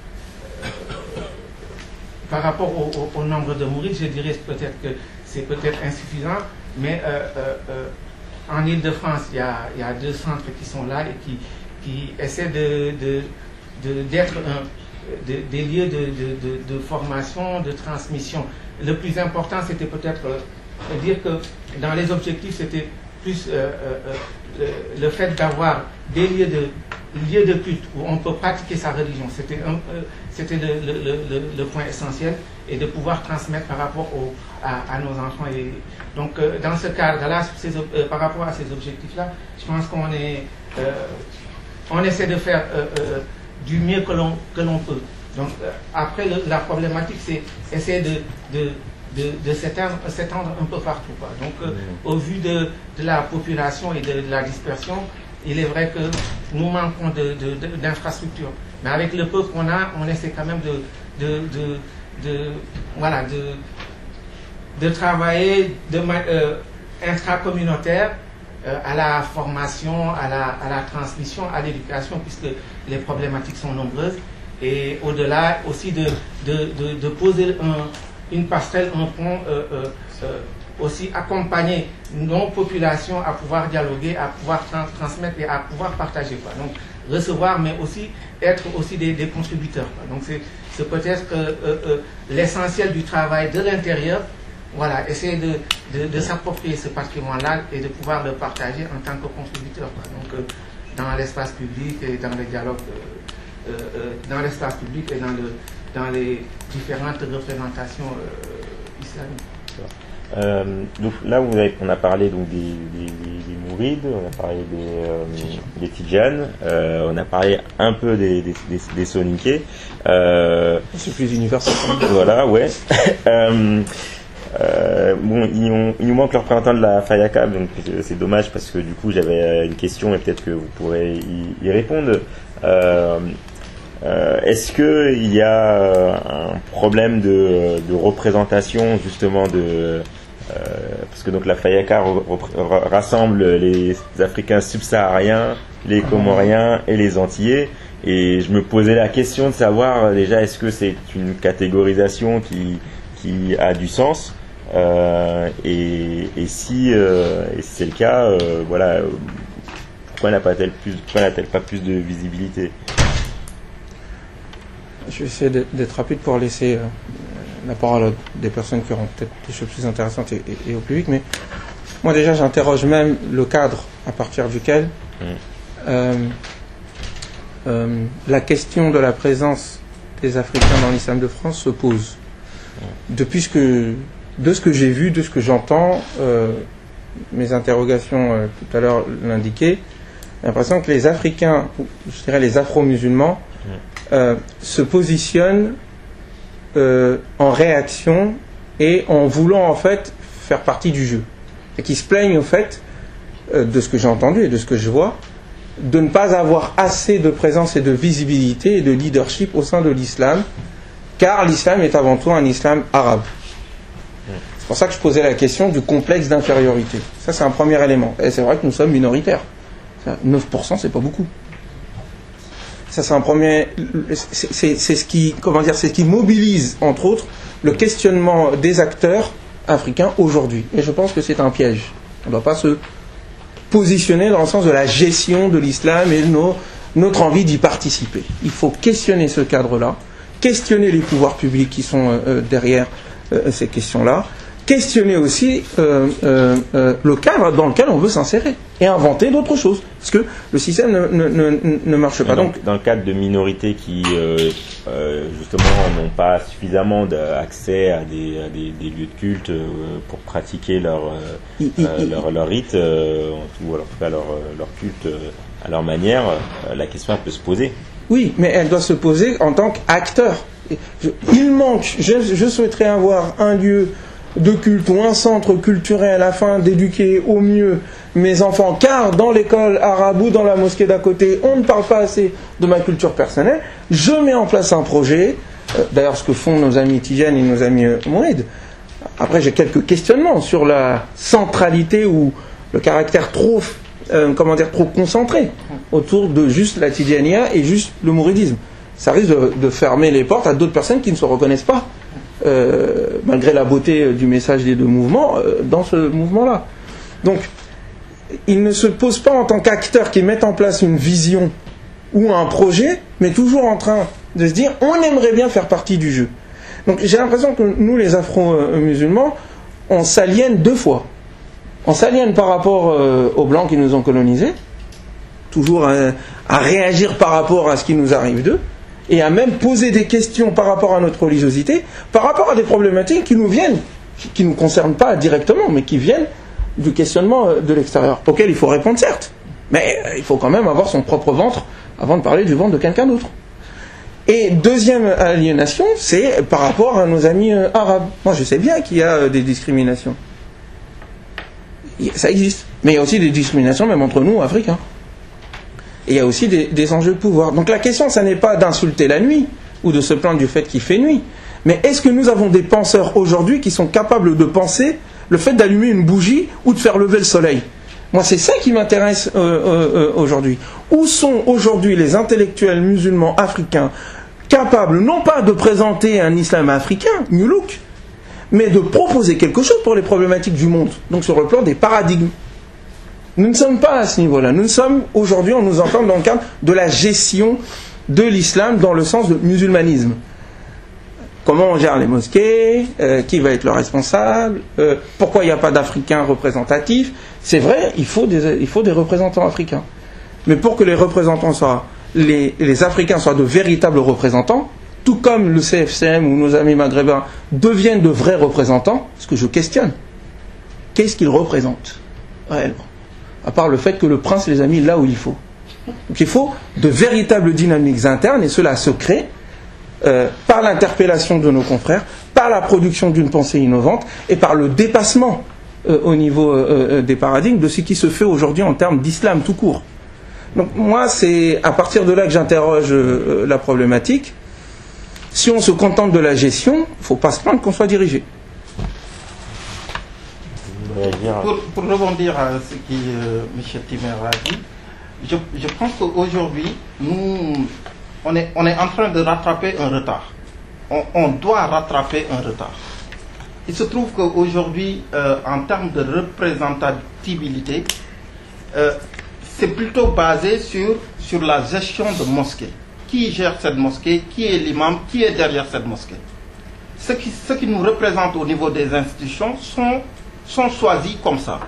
euh, par rapport au, au, au nombre de mourides, je dirais peut-être que c'est peut-être insuffisant, mais euh, euh, euh, en Île-de-France, il y a, il y a deux centres qui sont là et qui, qui essaient de, de, de, d'être un De, des lieux de, de, de, de formation, de transmission. Le plus important, c'était peut-être euh, dire que dans les objectifs, c'était plus euh, euh, le, le fait d'avoir des lieux de, lieux de culte où on peut pratiquer sa religion. C'était, un, euh, c'était le, le, le, le point essentiel et de pouvoir transmettre par rapport au, à, à nos enfants. Et donc, euh, dans ce cadre-là, ces, euh, par rapport à ces objectifs-là, je pense qu'on est, euh, on essaie de faire euh, euh, du mieux que l'on, que l'on peut. Donc euh, après le, la problématique c'est essayer de, de, de, de s'étendre, s'étendre un peu partout. Quoi. Donc euh, mmh. au vu de, de la population et de, de la dispersion, il est vrai que nous manquons de, de, de, d'infrastructures. Mais avec le peu qu'on a, on essaie quand même de, de, de, de, voilà, de, de travailler de euh, intracommunautaire Euh, à la formation, à la, à la transmission, à l'éducation, puisque les problématiques sont nombreuses, et au-delà aussi de, de, de, de poser un, une passerelle, un pont, euh, euh, euh, aussi accompagner nos populations à pouvoir dialoguer, à pouvoir trans- transmettre et à pouvoir partager. Quoi. Donc recevoir, mais aussi être aussi des, des contributeurs. Quoi. Donc c'est, c'est peut-être euh, euh, euh, l'essentiel du travail de l'intérieur. Voilà, essayer de, de, de s'approprier ce patrimoine-là et de pouvoir le partager en tant que contributeur. Quoi. Donc, euh, dans l'espace public et dans les dialogues, euh, euh, dans l'espace public et dans, le, dans les différentes représentations euh, islamiques. Euh, donc là, vous avez, on a parlé donc des, des, des, des mourides, on a parlé des, euh, des tidjanes, euh, on a parlé un peu des, des, des, des soninké. Euh, C'est plus universel. Voilà, ouais. euh, Euh, bon, il, on, il nous manque le représentant de la FAIACAB, donc c'est dommage parce que du coup j'avais une question et peut-être que vous pourrez y, y répondre. Euh, euh, Est-ce que il y a un problème de, de représentation justement de euh, parce que donc la FAIACAB rassemble les Africains subsahariens, les Comoriens et les Antillais. Et je me posais la question de savoir déjà est-ce que c'est une catégorisation qui, qui a du sens euh, et, et si, euh, et si c'est le cas, euh, voilà, pourquoi n'a-t-elle plus, pourquoi n'a-t-elle pas plus de visibilité? Je vais essayer d'être rapide pour laisser euh, la parole à des personnes qui auront peut-être des choses plus intéressantes et, et, et au public, mais moi déjà j'interroge même le cadre à partir duquel mmh. euh, Euh, la question de la présence des Africains dans l'islam de France se pose. Depuis ce que, de ce que j'ai vu, de ce que j'entends, euh, mes interrogations euh, tout à l'heure l'indiquaient, j'ai l'impression que les Africains, je dirais les Afro-musulmans, euh, se positionnent euh, en réaction et en voulant en fait faire partie du jeu. Et qui se plaignent au fait, euh, de ce que j'ai entendu et de ce que je vois, de ne pas avoir assez de présence et de visibilité et de leadership au sein de l'islam, car l'islam est avant tout un islam arabe. C'est pour ça que je posais la question du complexe d'infériorité. Ça, c'est un premier élément. Et c'est vrai que nous sommes minoritaires. neuf pour cent, c'est pas beaucoup. Ça, c'est un premier... C'est, c'est, c'est, ce qui, comment dire, c'est ce qui mobilise, entre autres, le questionnement des acteurs africains aujourd'hui. Et je pense que c'est un piège. On ne doit pas se positionner dans le sens de la gestion de l'islam et de nos, notre envie d'y participer. Il faut questionner ce cadre-là, questionner les pouvoirs publics qui sont euh, derrière euh, ces questions-là, questionner aussi euh, euh, euh, le cadre dans lequel on veut s'insérer et inventer d'autres choses, parce que le système ne, ne, ne, ne marche pas. Dans, Donc, dans le cadre de minorités qui euh, euh, justement n'ont pas suffisamment d'accès à des, à des, des lieux de culte euh, pour pratiquer leur, euh, il, il, euh, leur, leur rite, euh, ou en tout cas leur, leur culte euh, à leur manière, euh, la question elle peut se poser. Oui, mais elle doit se poser en tant qu'acteur. Il manque, je, je souhaiterais avoir un lieu de culte ou un centre culturel afin d'éduquer au mieux mes enfants, car dans l'école arabe ou dans la mosquée d'à côté on ne parle pas assez de ma culture personnelle. Je mets en place un projet, euh, d'ailleurs ce que font nos amis Tidjane et nos amis euh, Mouride. Après j'ai quelques questionnements sur la centralité ou le caractère trop euh, comment dire, trop concentré autour de juste la Tidjaniya et juste le mouridisme. Ça risque de, de fermer les portes à d'autres personnes qui ne se reconnaissent pas Euh, malgré la beauté du message des deux mouvements, euh, dans ce mouvement-là. Donc, ils ne se posent pas en tant qu'acteurs qui mettent en place une vision ou un projet, mais toujours en train de se dire on aimerait bien faire partie du jeu. Donc, j'ai l'impression que nous, les Afro-musulmans, on s'aliène deux fois. On s'aliène par rapport euh, aux Blancs qui nous ont colonisés, toujours à, à réagir par rapport à ce qui nous arrive d'eux, et à même poser des questions par rapport à notre religiosité, par rapport à des problématiques qui nous viennent, qui ne nous concernent pas directement, mais qui viennent du questionnement de l'extérieur, auquel il faut répondre certes, mais il faut quand même avoir son propre ventre avant de parler du ventre de quelqu'un d'autre. Et deuxième aliénation, c'est par rapport à nos amis euh, arabes. Moi je sais bien qu'il y a euh, des discriminations. Ça existe. Mais il y a aussi des discriminations même entre nous, Africains. Et il y a aussi des, des enjeux de pouvoir. Donc la question, ça n'est pas d'insulter la nuit, ou de se plaindre du fait qu'il fait nuit. Mais est-ce que nous avons des penseurs aujourd'hui qui sont capables de penser le fait d'allumer une bougie ou de faire lever le soleil? Moi, c'est ça qui m'intéresse euh, euh, aujourd'hui. Où sont aujourd'hui les intellectuels musulmans africains capables, non pas de présenter un islam africain, New Look, mais de proposer quelque chose pour les problématiques du monde, donc sur le plan des paradigmes? Nous ne sommes pas à ce niveau-là. Nous sommes, aujourd'hui, on nous entend dans le cadre de la gestion de l'islam dans le sens de musulmanisme. Comment on gère les mosquées, euh, qui va être le responsable, euh, pourquoi il n'y a pas d'Africains représentatifs. C'est vrai, il faut, des, il faut des représentants africains. Mais pour que les représentants soient, les, les Africains soient de véritables représentants, tout comme le C F C M ou nos amis maghrébins deviennent de vrais représentants, ce que je questionne, qu'est-ce qu'ils représentent réellement ? À part le fait que le prince les a mis là où il faut. Donc il faut de véritables dynamiques internes, et cela se crée euh, par l'interpellation de nos confrères, par la production d'une pensée innovante et par le dépassement euh, au niveau euh, des paradigmes de ce qui se fait aujourd'hui en termes d'islam tout court. Donc moi, c'est à partir de là que j'interroge euh, la problématique. Si on se contente de la gestion, il ne faut pas se plaindre qu'on soit dirigé. Pour, pour rebondir à ce que euh, M. Timer a dit, je, je pense qu'aujourd'hui, nous, on est, on est en train de rattraper un retard. On, on doit rattraper un retard. Il se trouve qu'aujourd'hui, euh, en termes de représentativité, euh, c'est plutôt basé sur, sur la gestion de mosquées. Qui gère cette mosquée? Qui est l'imam? Qui est derrière cette mosquée? Ce qui, ce qui nous représente au niveau des institutions sont, sont choisis comme ça.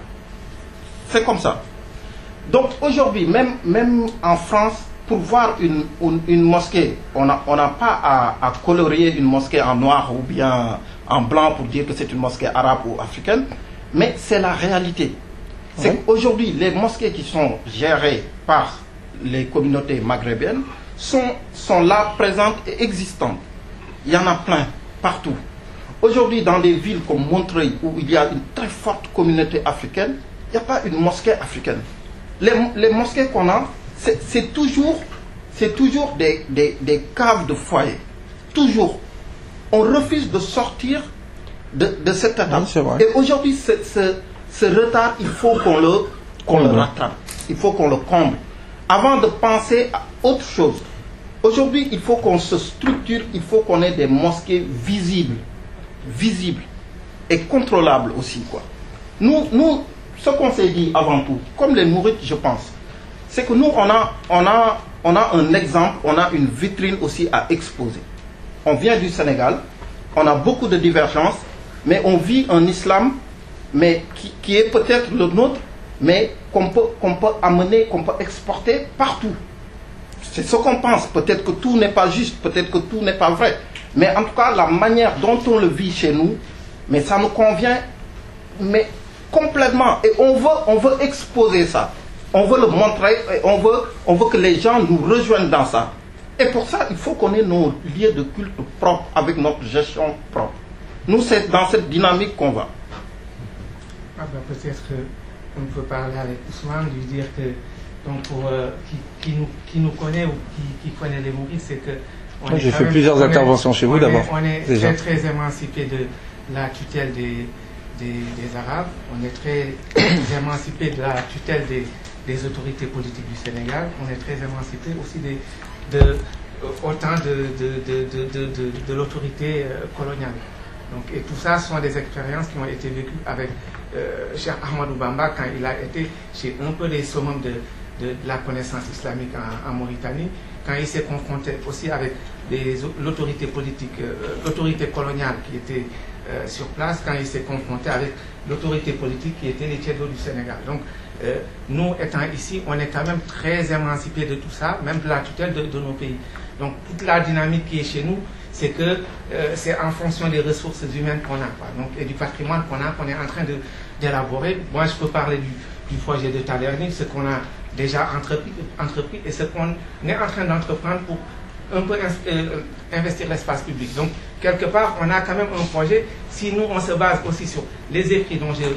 C'est comme ça. Donc aujourd'hui, même, même en France, pour voir une, une, une mosquée, on n'a on n'a pas à, à colorier une mosquée en noir ou bien en blanc pour dire que c'est une mosquée arabe ou africaine, mais c'est la réalité. C'est oui. qu'aujourd'hui, les mosquées qui sont gérées par les communautés maghrébiennes sont, sont là, présentes et existantes. Il y en a plein, partout. Aujourd'hui, dans des villes comme Montreuil, où il y a une très forte communauté africaine, il n'y a pas une mosquée africaine. Les, les mosquées qu'on a, c'est toujours, toujours des, des, des caves de foyer. Toujours. On refuse de sortir de, de cette étape. Oui, et aujourd'hui, ce, ce, ce retard, il faut qu'on le, qu'on mmh. le rattrape. Il faut qu'on le comble. Avant de penser à autre chose. Aujourd'hui, il faut qu'on se structure, il faut qu'on ait des mosquées visibles. Visibles. Et contrôlables aussi, quoi. Nous, nous ce qu'on s'est dit avant tout, comme les mourites, je pense, c'est que nous, on a, on, a, on a un exemple, on a une vitrine aussi à exposer. On vient du Sénégal, on a beaucoup de divergences, mais on vit un islam mais qui, qui est peut-être le nôtre, mais qu'on peut, qu'on peut amener, qu'on peut exporter partout. C'est ce qu'on pense. Peut-être que tout n'est pas juste, peut-être que tout n'est pas vrai. Mais en tout cas, la manière dont on le vit chez nous, mais ça nous convient, mais complètement. Et on veut, on veut exposer ça. On veut le montrer, et on veut, on veut que les gens nous rejoignent dans ça. Et pour ça, il faut qu'on ait nos lieux de culte propres, avec notre gestion propre. Nous, c'est dans cette dynamique qu'on va. Ah ben, peut-être qu'on peut parler avec Ousmane, lui dire que, donc pour, euh, qui, qui, nous, qui nous connaît ou qui, qui connaît les Maurices, c'est que... Moi, j'ai fait même, plusieurs interventions est, chez vous d'abord. On est déjà. très, très émancipé de la tutelle des, des, des Arabes. On est très émancipé de la tutelle des, des autorités politiques du Sénégal. On est très émancipé aussi des, de, autant de, de, de, de, de, de, de l'autorité euh, coloniale. Donc, et tout ça sont des expériences qui ont été vécues avec euh, Cheikh Ahmadou Bamba quand il a été chez un peu les summums de, de, de la connaissance islamique en, en Mauritanie, quand il s'est confronté aussi avec l'autorité politique, euh, l'autorité coloniale qui était euh, sur place, quand il s'est confronté avec l'autorité politique qui était les Tiédos du Sénégal. Donc, euh, nous étant ici, on est quand même très émancipés de tout ça, même de la tutelle de, de nos pays. Donc, toute la dynamique qui est chez nous, c'est que euh, c'est en fonction des ressources humaines qu'on a, quoi. Donc, et du patrimoine qu'on a, qu'on est en train d'élaborer. Moi, je peux parler du, du projet de Talerny, ce qu'on a déjà entrepris, entrepris et ce qu'on est en train d'entreprendre pour un peu euh, investir l'espace public. Donc, quelque part, on a quand même un projet. Si nous, on se base aussi sur les écrits dont je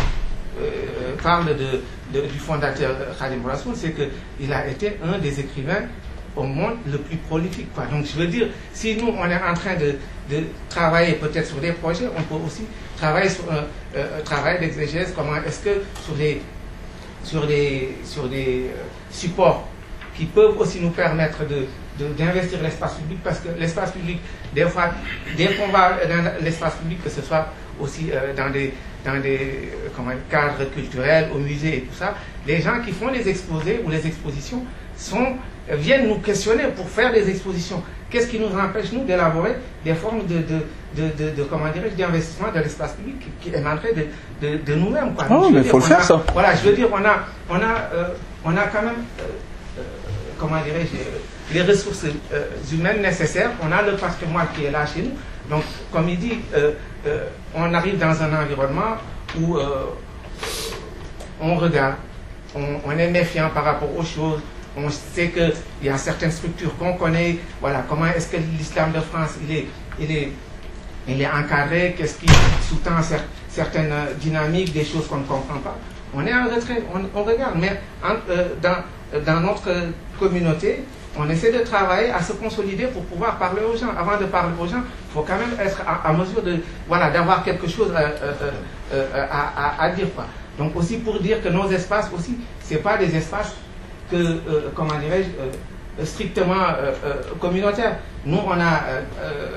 euh, parle de, de, du fondateur Khadim Rassoul, c'est qu'il a été un des écrivains au monde le plus prolifique, quoi. Donc, je veux dire, si nous, on est en train de, de travailler peut-être sur des projets, on peut aussi travailler sur un euh, travail d'exégèse, comment est-ce que sur des, sur des, sur des euh, supports qui peuvent aussi nous permettre de d'investir l'espace public, parce que l'espace public, des fois, dès qu'on va dans l'espace public, que ce soit aussi euh, dans des, dans des euh, comment, cadres culturels, au musée et tout ça, les gens qui font les exposés ou les expositions sont, euh, viennent nous questionner pour faire des expositions. Qu'est-ce qui nous empêche, nous, d'élaborer des formes de, de, de, de, de comment dirais-je, d'investissement dans l'espace public qui, qui émaneraient de, de, de nous-mêmes, quoi. Oh, mais il faut le faire, a, ça. Voilà, je veux dire, on a, on a, euh, on a quand même... Euh, euh, comment dirais-je, les ressources euh, humaines nécessaires. On a le patrimoine qui est là chez nous. Donc, comme il dit, euh, euh, on arrive dans un environnement où euh, on regarde, on, on est méfiant par rapport aux choses, on sait qu'il y a certaines structures qu'on connaît. Voilà, comment est-ce que l'islam de France, il est, il est, il est encadré, qu'est-ce qui sous-tend cer certaines dynamiques, des choses qu'on ne comprend pas. On est en retrait, on, on regarde, mais en, euh, dans, dans notre communauté, on essaie de travailler à se consolider pour pouvoir parler aux gens. Avant de parler aux gens, il faut quand même être à, à mesure de, voilà, d'avoir quelque chose à, à, à, à, à dire, quoi. Donc aussi pour dire que nos espaces aussi, ce n'est pas des espaces que, euh, comment dirais-je, euh, strictement euh, euh, communautaires. Nous, on a euh, euh,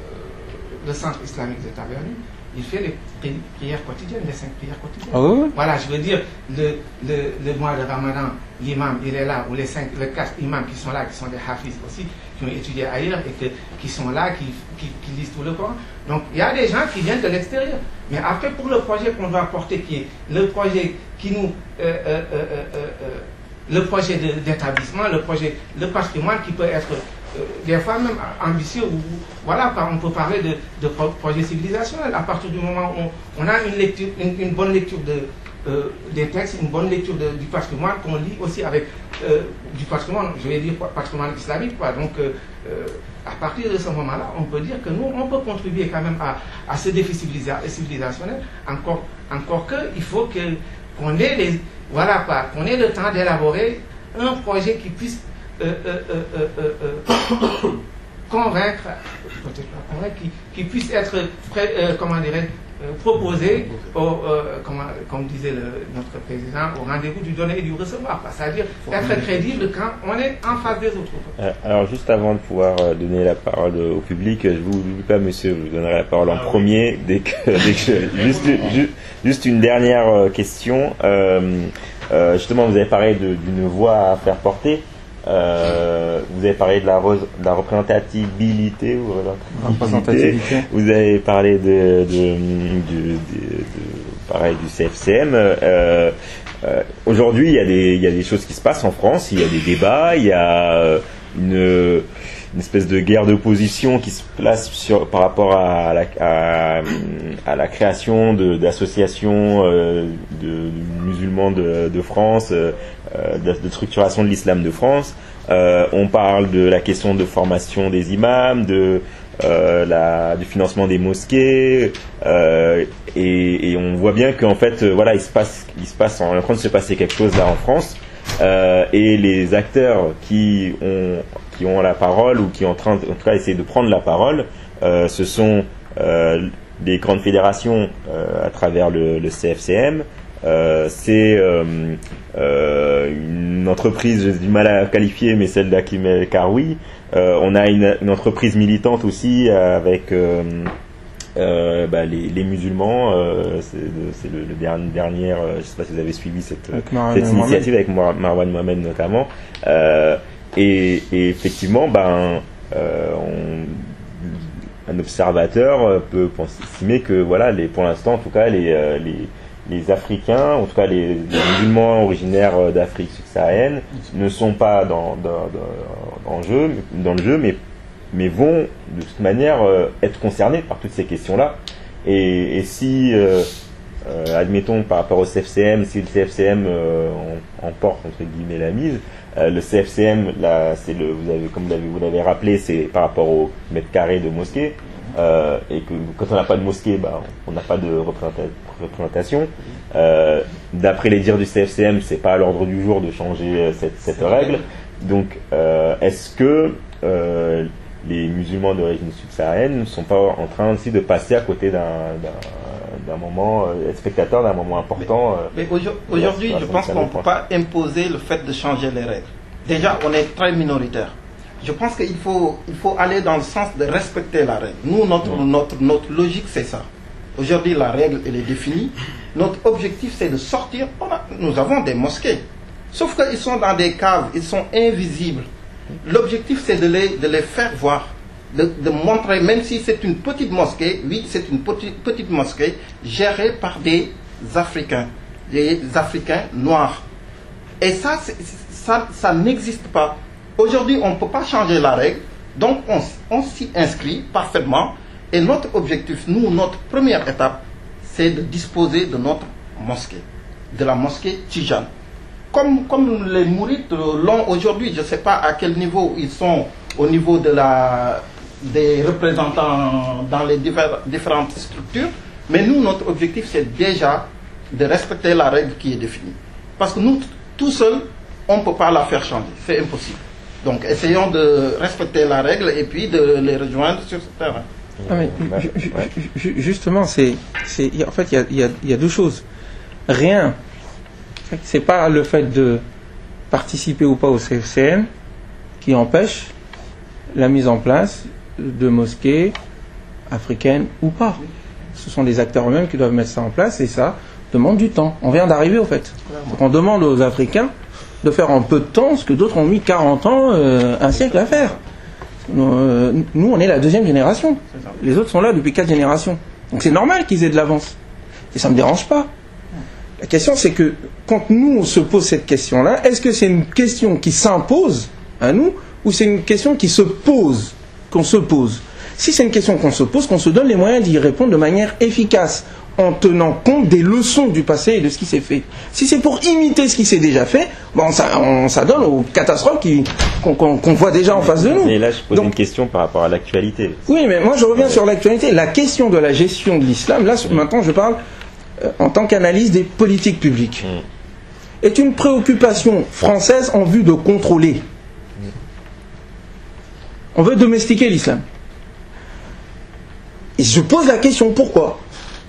le centre islamique de Taverny, il fait les pri prières quotidiennes, les cinq prières quotidiennes. Ah oui? Voilà, je veux dire, le, le, le mois de Ramadan, l'imam, il est là, ou les cinq, les quatre imams qui sont là, qui sont des hafiz aussi, qui ont étudié ailleurs et que, qui sont là, qui, qui, qui lisent tout le Coran. Donc, il y a des gens qui viennent de l'extérieur. Mais après, pour le projet qu'on doit porter, qui est le projet qui nous... Euh, euh, euh, euh, euh, le projet d'établissement, le projet, le patrimoine qui peut être euh, des fois même ambitieux, ou voilà, on peut parler de, de projet civilisationnel à partir du moment où on, on a une lecture, une, une bonne lecture de, euh, des textes, une bonne lecture de, du patrimoine qu'on lit aussi avec euh, du patrimoine, je vais dire patrimoine islamique, quoi. Donc euh, euh, à partir de ce moment-là, on peut dire que nous, on peut contribuer quand même à, à ce défi civilisationnel, encore, encore que il faut que qu'on ait les, voilà quoi, qu'on ait le temps d'élaborer un projet qui puisse euh, euh, euh, euh, euh, convaincre, peut-être pas convaincre, qui, qui puisse être prêt, euh, comment dirais, euh, proposé, au, euh, comment, comme disait le, notre président, au rendez-vous du donner et du recevoir. C'est-à-dire être crédible quand on est en face des autres. Euh, alors juste avant de pouvoir donner la parole au public, je vous oublie pas, monsieur, je vous donnerai la parole en premier dès que, dès que je, juste, juste, juste une dernière question. Euh, euh, justement, vous avez parlé d'une voix à faire porter. Euh, vous avez parlé de la, re, de la représentativité, ou représentativité. Vous avez parlé de, de, de, de, de pareil du C F C M. Euh, euh, Aujourd'hui, il y a des il y a des choses qui se passent en France. Il y a des débats. Il y a une, une espèce de guerre d'opposition qui se place sur par rapport à la à, à la création d'associations de, de, de musulmans de, de France. Euh, De, de structuration de l'islam de France. Euh, on parle de la question de formation des imams, de, euh, la, du financement des mosquées, euh, et, et on voit bien qu'en fait, euh, voilà, il se passe, il se passe, en train de se passer quelque chose là en France, euh, et les acteurs qui ont, qui ont la parole ou qui ont en train, en tout cas, essayer de prendre la parole, euh, ce sont euh, des grandes fédérations euh, à travers le, le C F C M. Euh, c'est euh, euh, une entreprise, j'ai du mal à qualifier, mais celle d'Hakim El Karoui. Euh, on a une, une entreprise militante aussi avec euh, euh, bah, les, les musulmans. Euh, c'est le, le dernier, dernière, je ne sais pas si vous avez suivi cette, cette initiative avec Marwan Mohamed notamment. Euh, et, et effectivement, ben, euh, on, un observateur peut penser, estimer que voilà, les, pour l'instant, en tout cas, les, les les Africains, en tout cas les, les musulmans originaires d'Afrique subsaharienne, ne sont pas dans, dans, dans, dans, jeu, dans le jeu, mais, mais vont de toute manière euh, être concernés par toutes ces questions-là. Et, et si, euh, euh, admettons par rapport au C F C M, si le C F C M euh, emporte entre guillemets la mise, euh, le C F C M, là, c'est le, vous avez, comme vous l'avez rappelé, c'est par rapport au mètre carré de mosquée. Euh, et que quand on n'a pas de mosquée, bah, on n'a pas de représentation. Euh, D'après les dires du C F C M, c'est pas à l'ordre du jour de changer cette, cette règle. Donc, euh, est-ce que euh, les musulmans d'origine subsaharienne ne sont pas en train aussi de passer à côté d'un moment, euh, spectateur d'un moment important? Mais, mais aujourd'hui, je pense qu'on ne peut pas imposer le fait de changer les règles. Déjà, on est très minoritaire. Je pense qu'il faut, il faut aller dans le sens de respecter la règle. Nous, notre, notre, notre logique, c'est ça. Aujourd'hui, la règle, elle est définie. Notre objectif, c'est de sortir. On a, nous avons des mosquées. Sauf qu'ils sont dans des caves, ils sont invisibles. L'objectif, c'est de les, de les faire voir, de, de montrer, même si c'est une petite mosquée, oui, c'est une petite, petite mosquée gérée par des Africains, des Africains noirs. Et ça, ça, ça n'existe pas. Aujourd'hui, on ne peut pas changer la règle, donc on, on s'y inscrit parfaitement. Et notre objectif, nous, notre première étape, c'est de disposer de notre mosquée, de la mosquée Tijane. comme, comme les mourites l'ont aujourd'hui. Je ne sais pas à quel niveau ils sont au niveau de la, des représentants dans les divers, différentes structures. Mais nous, notre objectif, c'est déjà de respecter la règle qui est définie. Parce que nous, tout seuls, on ne peut pas la faire changer. C'est impossible. Donc, essayons de respecter la règle et puis de les rejoindre sur ce terrain. Ah mais, ju ju justement, c'est, c'est, en fait, il y a, y a deux choses. Rien. C'est pas le fait de participer ou pas au C F C N qui empêche la mise en place de mosquées africaines ou pas. Ce sont les acteurs eux-mêmes qui doivent mettre ça en place et ça demande du temps. On vient d'arriver au fait. Donc on demande aux Africains de faire en peu de temps ce que d'autres ont mis quarante ans, euh, un siècle à faire. Euh, nous, on est la deuxième génération. Les autres sont là depuis quatre générations. Donc c'est normal qu'ils aient de l'avance. Et ça ne me dérange pas. La question, c'est que quand nous, on se pose cette question-là, est-ce que c'est une question qui s'impose à nous ou c'est une question qui se pose, qu'on se pose? Si c'est une question qu'on se pose, qu'on se donne les moyens d'y répondre de manière efficace, en tenant compte des leçons du passé et de ce qui s'est fait. Si c'est pour imiter ce qui s'est déjà fait, bon, ça, on s'adonne aux catastrophes qu'on qu'on, qu'on voit déjà en face de nous. Et là, je pose Donc, une question par rapport à l'actualité. Oui, mais moi, je reviens ouais. sur l'actualité. La question de la gestion de l'islam, là, mmh. maintenant, je parle euh, en tant qu'analyse des politiques publiques, mmh. est une préoccupation française en vue de contrôler. Mmh. On veut domestiquer l'islam. Et je pose la question, pourquoi ?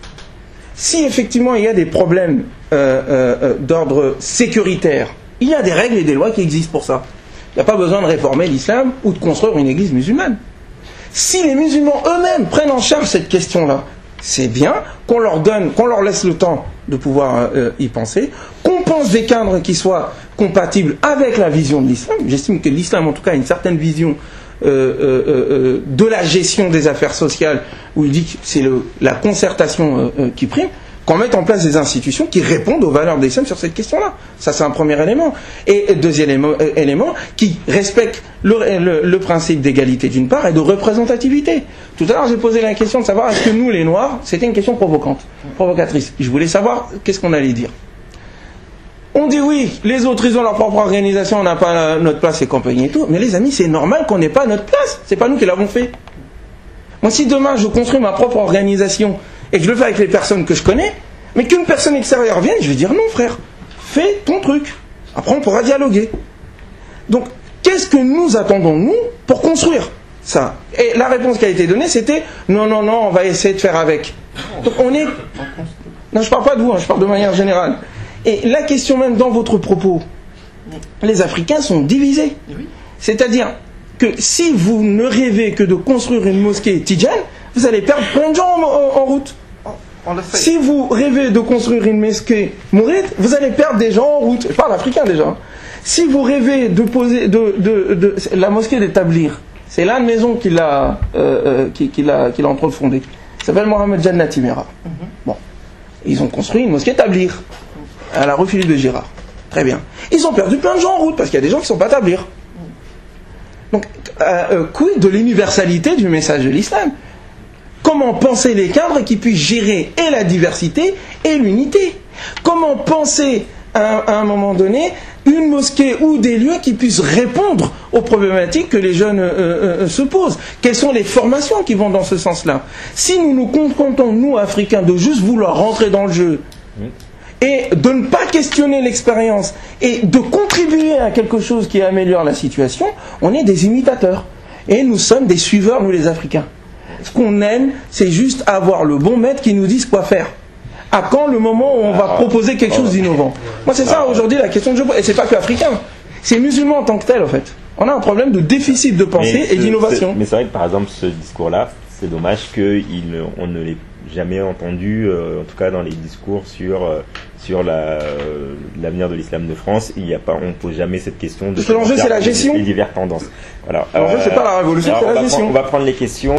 Si effectivement il y a des problèmes euh, euh, d'ordre sécuritaire, il y a des règles et des lois qui existent pour ça. Il n'y a pas besoin de réformer l'islam ou de construire une église musulmane. Si les musulmans eux-mêmes prennent en charge cette question-là, c'est bien qu'on leur donne, qu'on leur laisse le temps de pouvoir euh, y penser, qu'on pense des cadres qui soient compatibles avec la vision de l'islam. J'estime que l'islam, en tout cas, a une certaine vision Euh, euh, euh, de la gestion des affaires sociales, où il dit que c'est le, la concertation euh, euh, qui prime, qu'on mette en place des institutions qui répondent aux valeurs de l'islam sur cette question-là. Ça, c'est un premier élément. Et deuxième élément, euh, élément qui respecte le, le, le principe d'égalité d'une part et de représentativité. Tout à l'heure, j'ai posé la question de savoir est-ce que nous, les Noirs, c'était une question provocante, provocatrice. Je voulais savoir qu'est-ce qu'on allait dire. On dit oui, les autres ils ont leur propre organisation, on n'a pas notre place et compagnie et tout. Mais les amis, c'est normal qu'on n'ait pas notre place. C'est pas nous qui l'avons fait. Moi, si demain je construis ma propre organisation et que je le fais avec les personnes que je connais, mais qu'une personne extérieure vienne, je vais dire non, frère, fais ton truc. Après, on pourra dialoguer. Donc, qu'est-ce que nous attendons, nous, pour construire ça? Et la réponse qui a été donnée, c'était non, non, non, on va essayer de faire avec. Donc, on est. Non, je parle pas de vous, hein, je parle de manière générale. Et la question même dans votre propos, les Africains sont divisés. C'est-à-dire que si vous ne rêvez que de construire une mosquée tidjane, vous allez perdre plein de gens en, en, en route. On le sait. Si vous rêvez de construire une mosquée mouride, vous allez perdre des gens en route. Je parle africain déjà. Si vous rêvez de poser de, de, de, de la mosquée d'établir, c'est la maison qu'il a, euh, qu'il, qu'il a, qu'il a en train de fonder. Il s'appelle Mohamed Jannati Mera. Mm-hmm. Bon, ils ont construit une mosquée établir à la rue Philippe de Girard. Très bien. Ils ont perdu plein de gens en route parce qu'il y a des gens qui ne sont pas établir. Donc, euh, euh, quid de l'universalité du message de l'islam? Comment penser les cadres qui puissent gérer et la diversité et l'unité? Comment penser à, à un moment donné une mosquée ou des lieux qui puissent répondre aux problématiques que les jeunes euh, euh, se posent? Quelles sont les formations qui vont dans ce sens-là? Si nous nous contentons, nous, Africains, de juste vouloir rentrer dans le jeu et de ne pas questionner l'expérience et de contribuer à quelque chose qui améliore la situation, on est des imitateurs. Et nous sommes des suiveurs, nous les Africains. Ce qu'on aime, c'est juste avoir le bon maître qui nous dise quoi faire. À quand le moment où on va proposer quelque chose d'innovant? Moi, c'est ça aujourd'hui la question que je pose. Et c'est pas que africain, c'est musulman en tant que tel, en fait. On a un problème de déficit de pensée mais et d'innovation. Mais c'est vrai que par exemple, ce discours-là, c'est dommage qu'on ne l'ait jamais entendu, euh, en tout cas dans les discours sur euh, sur la euh, l'avenir de l'islam de France. Il y a pas, on pose jamais cette question de l'enjeu, c'est la gestion. Les diverses tendances. Voilà. L'enjeu, euh, c'est pas la révolution, c'est la gestion. On va prendre les questions.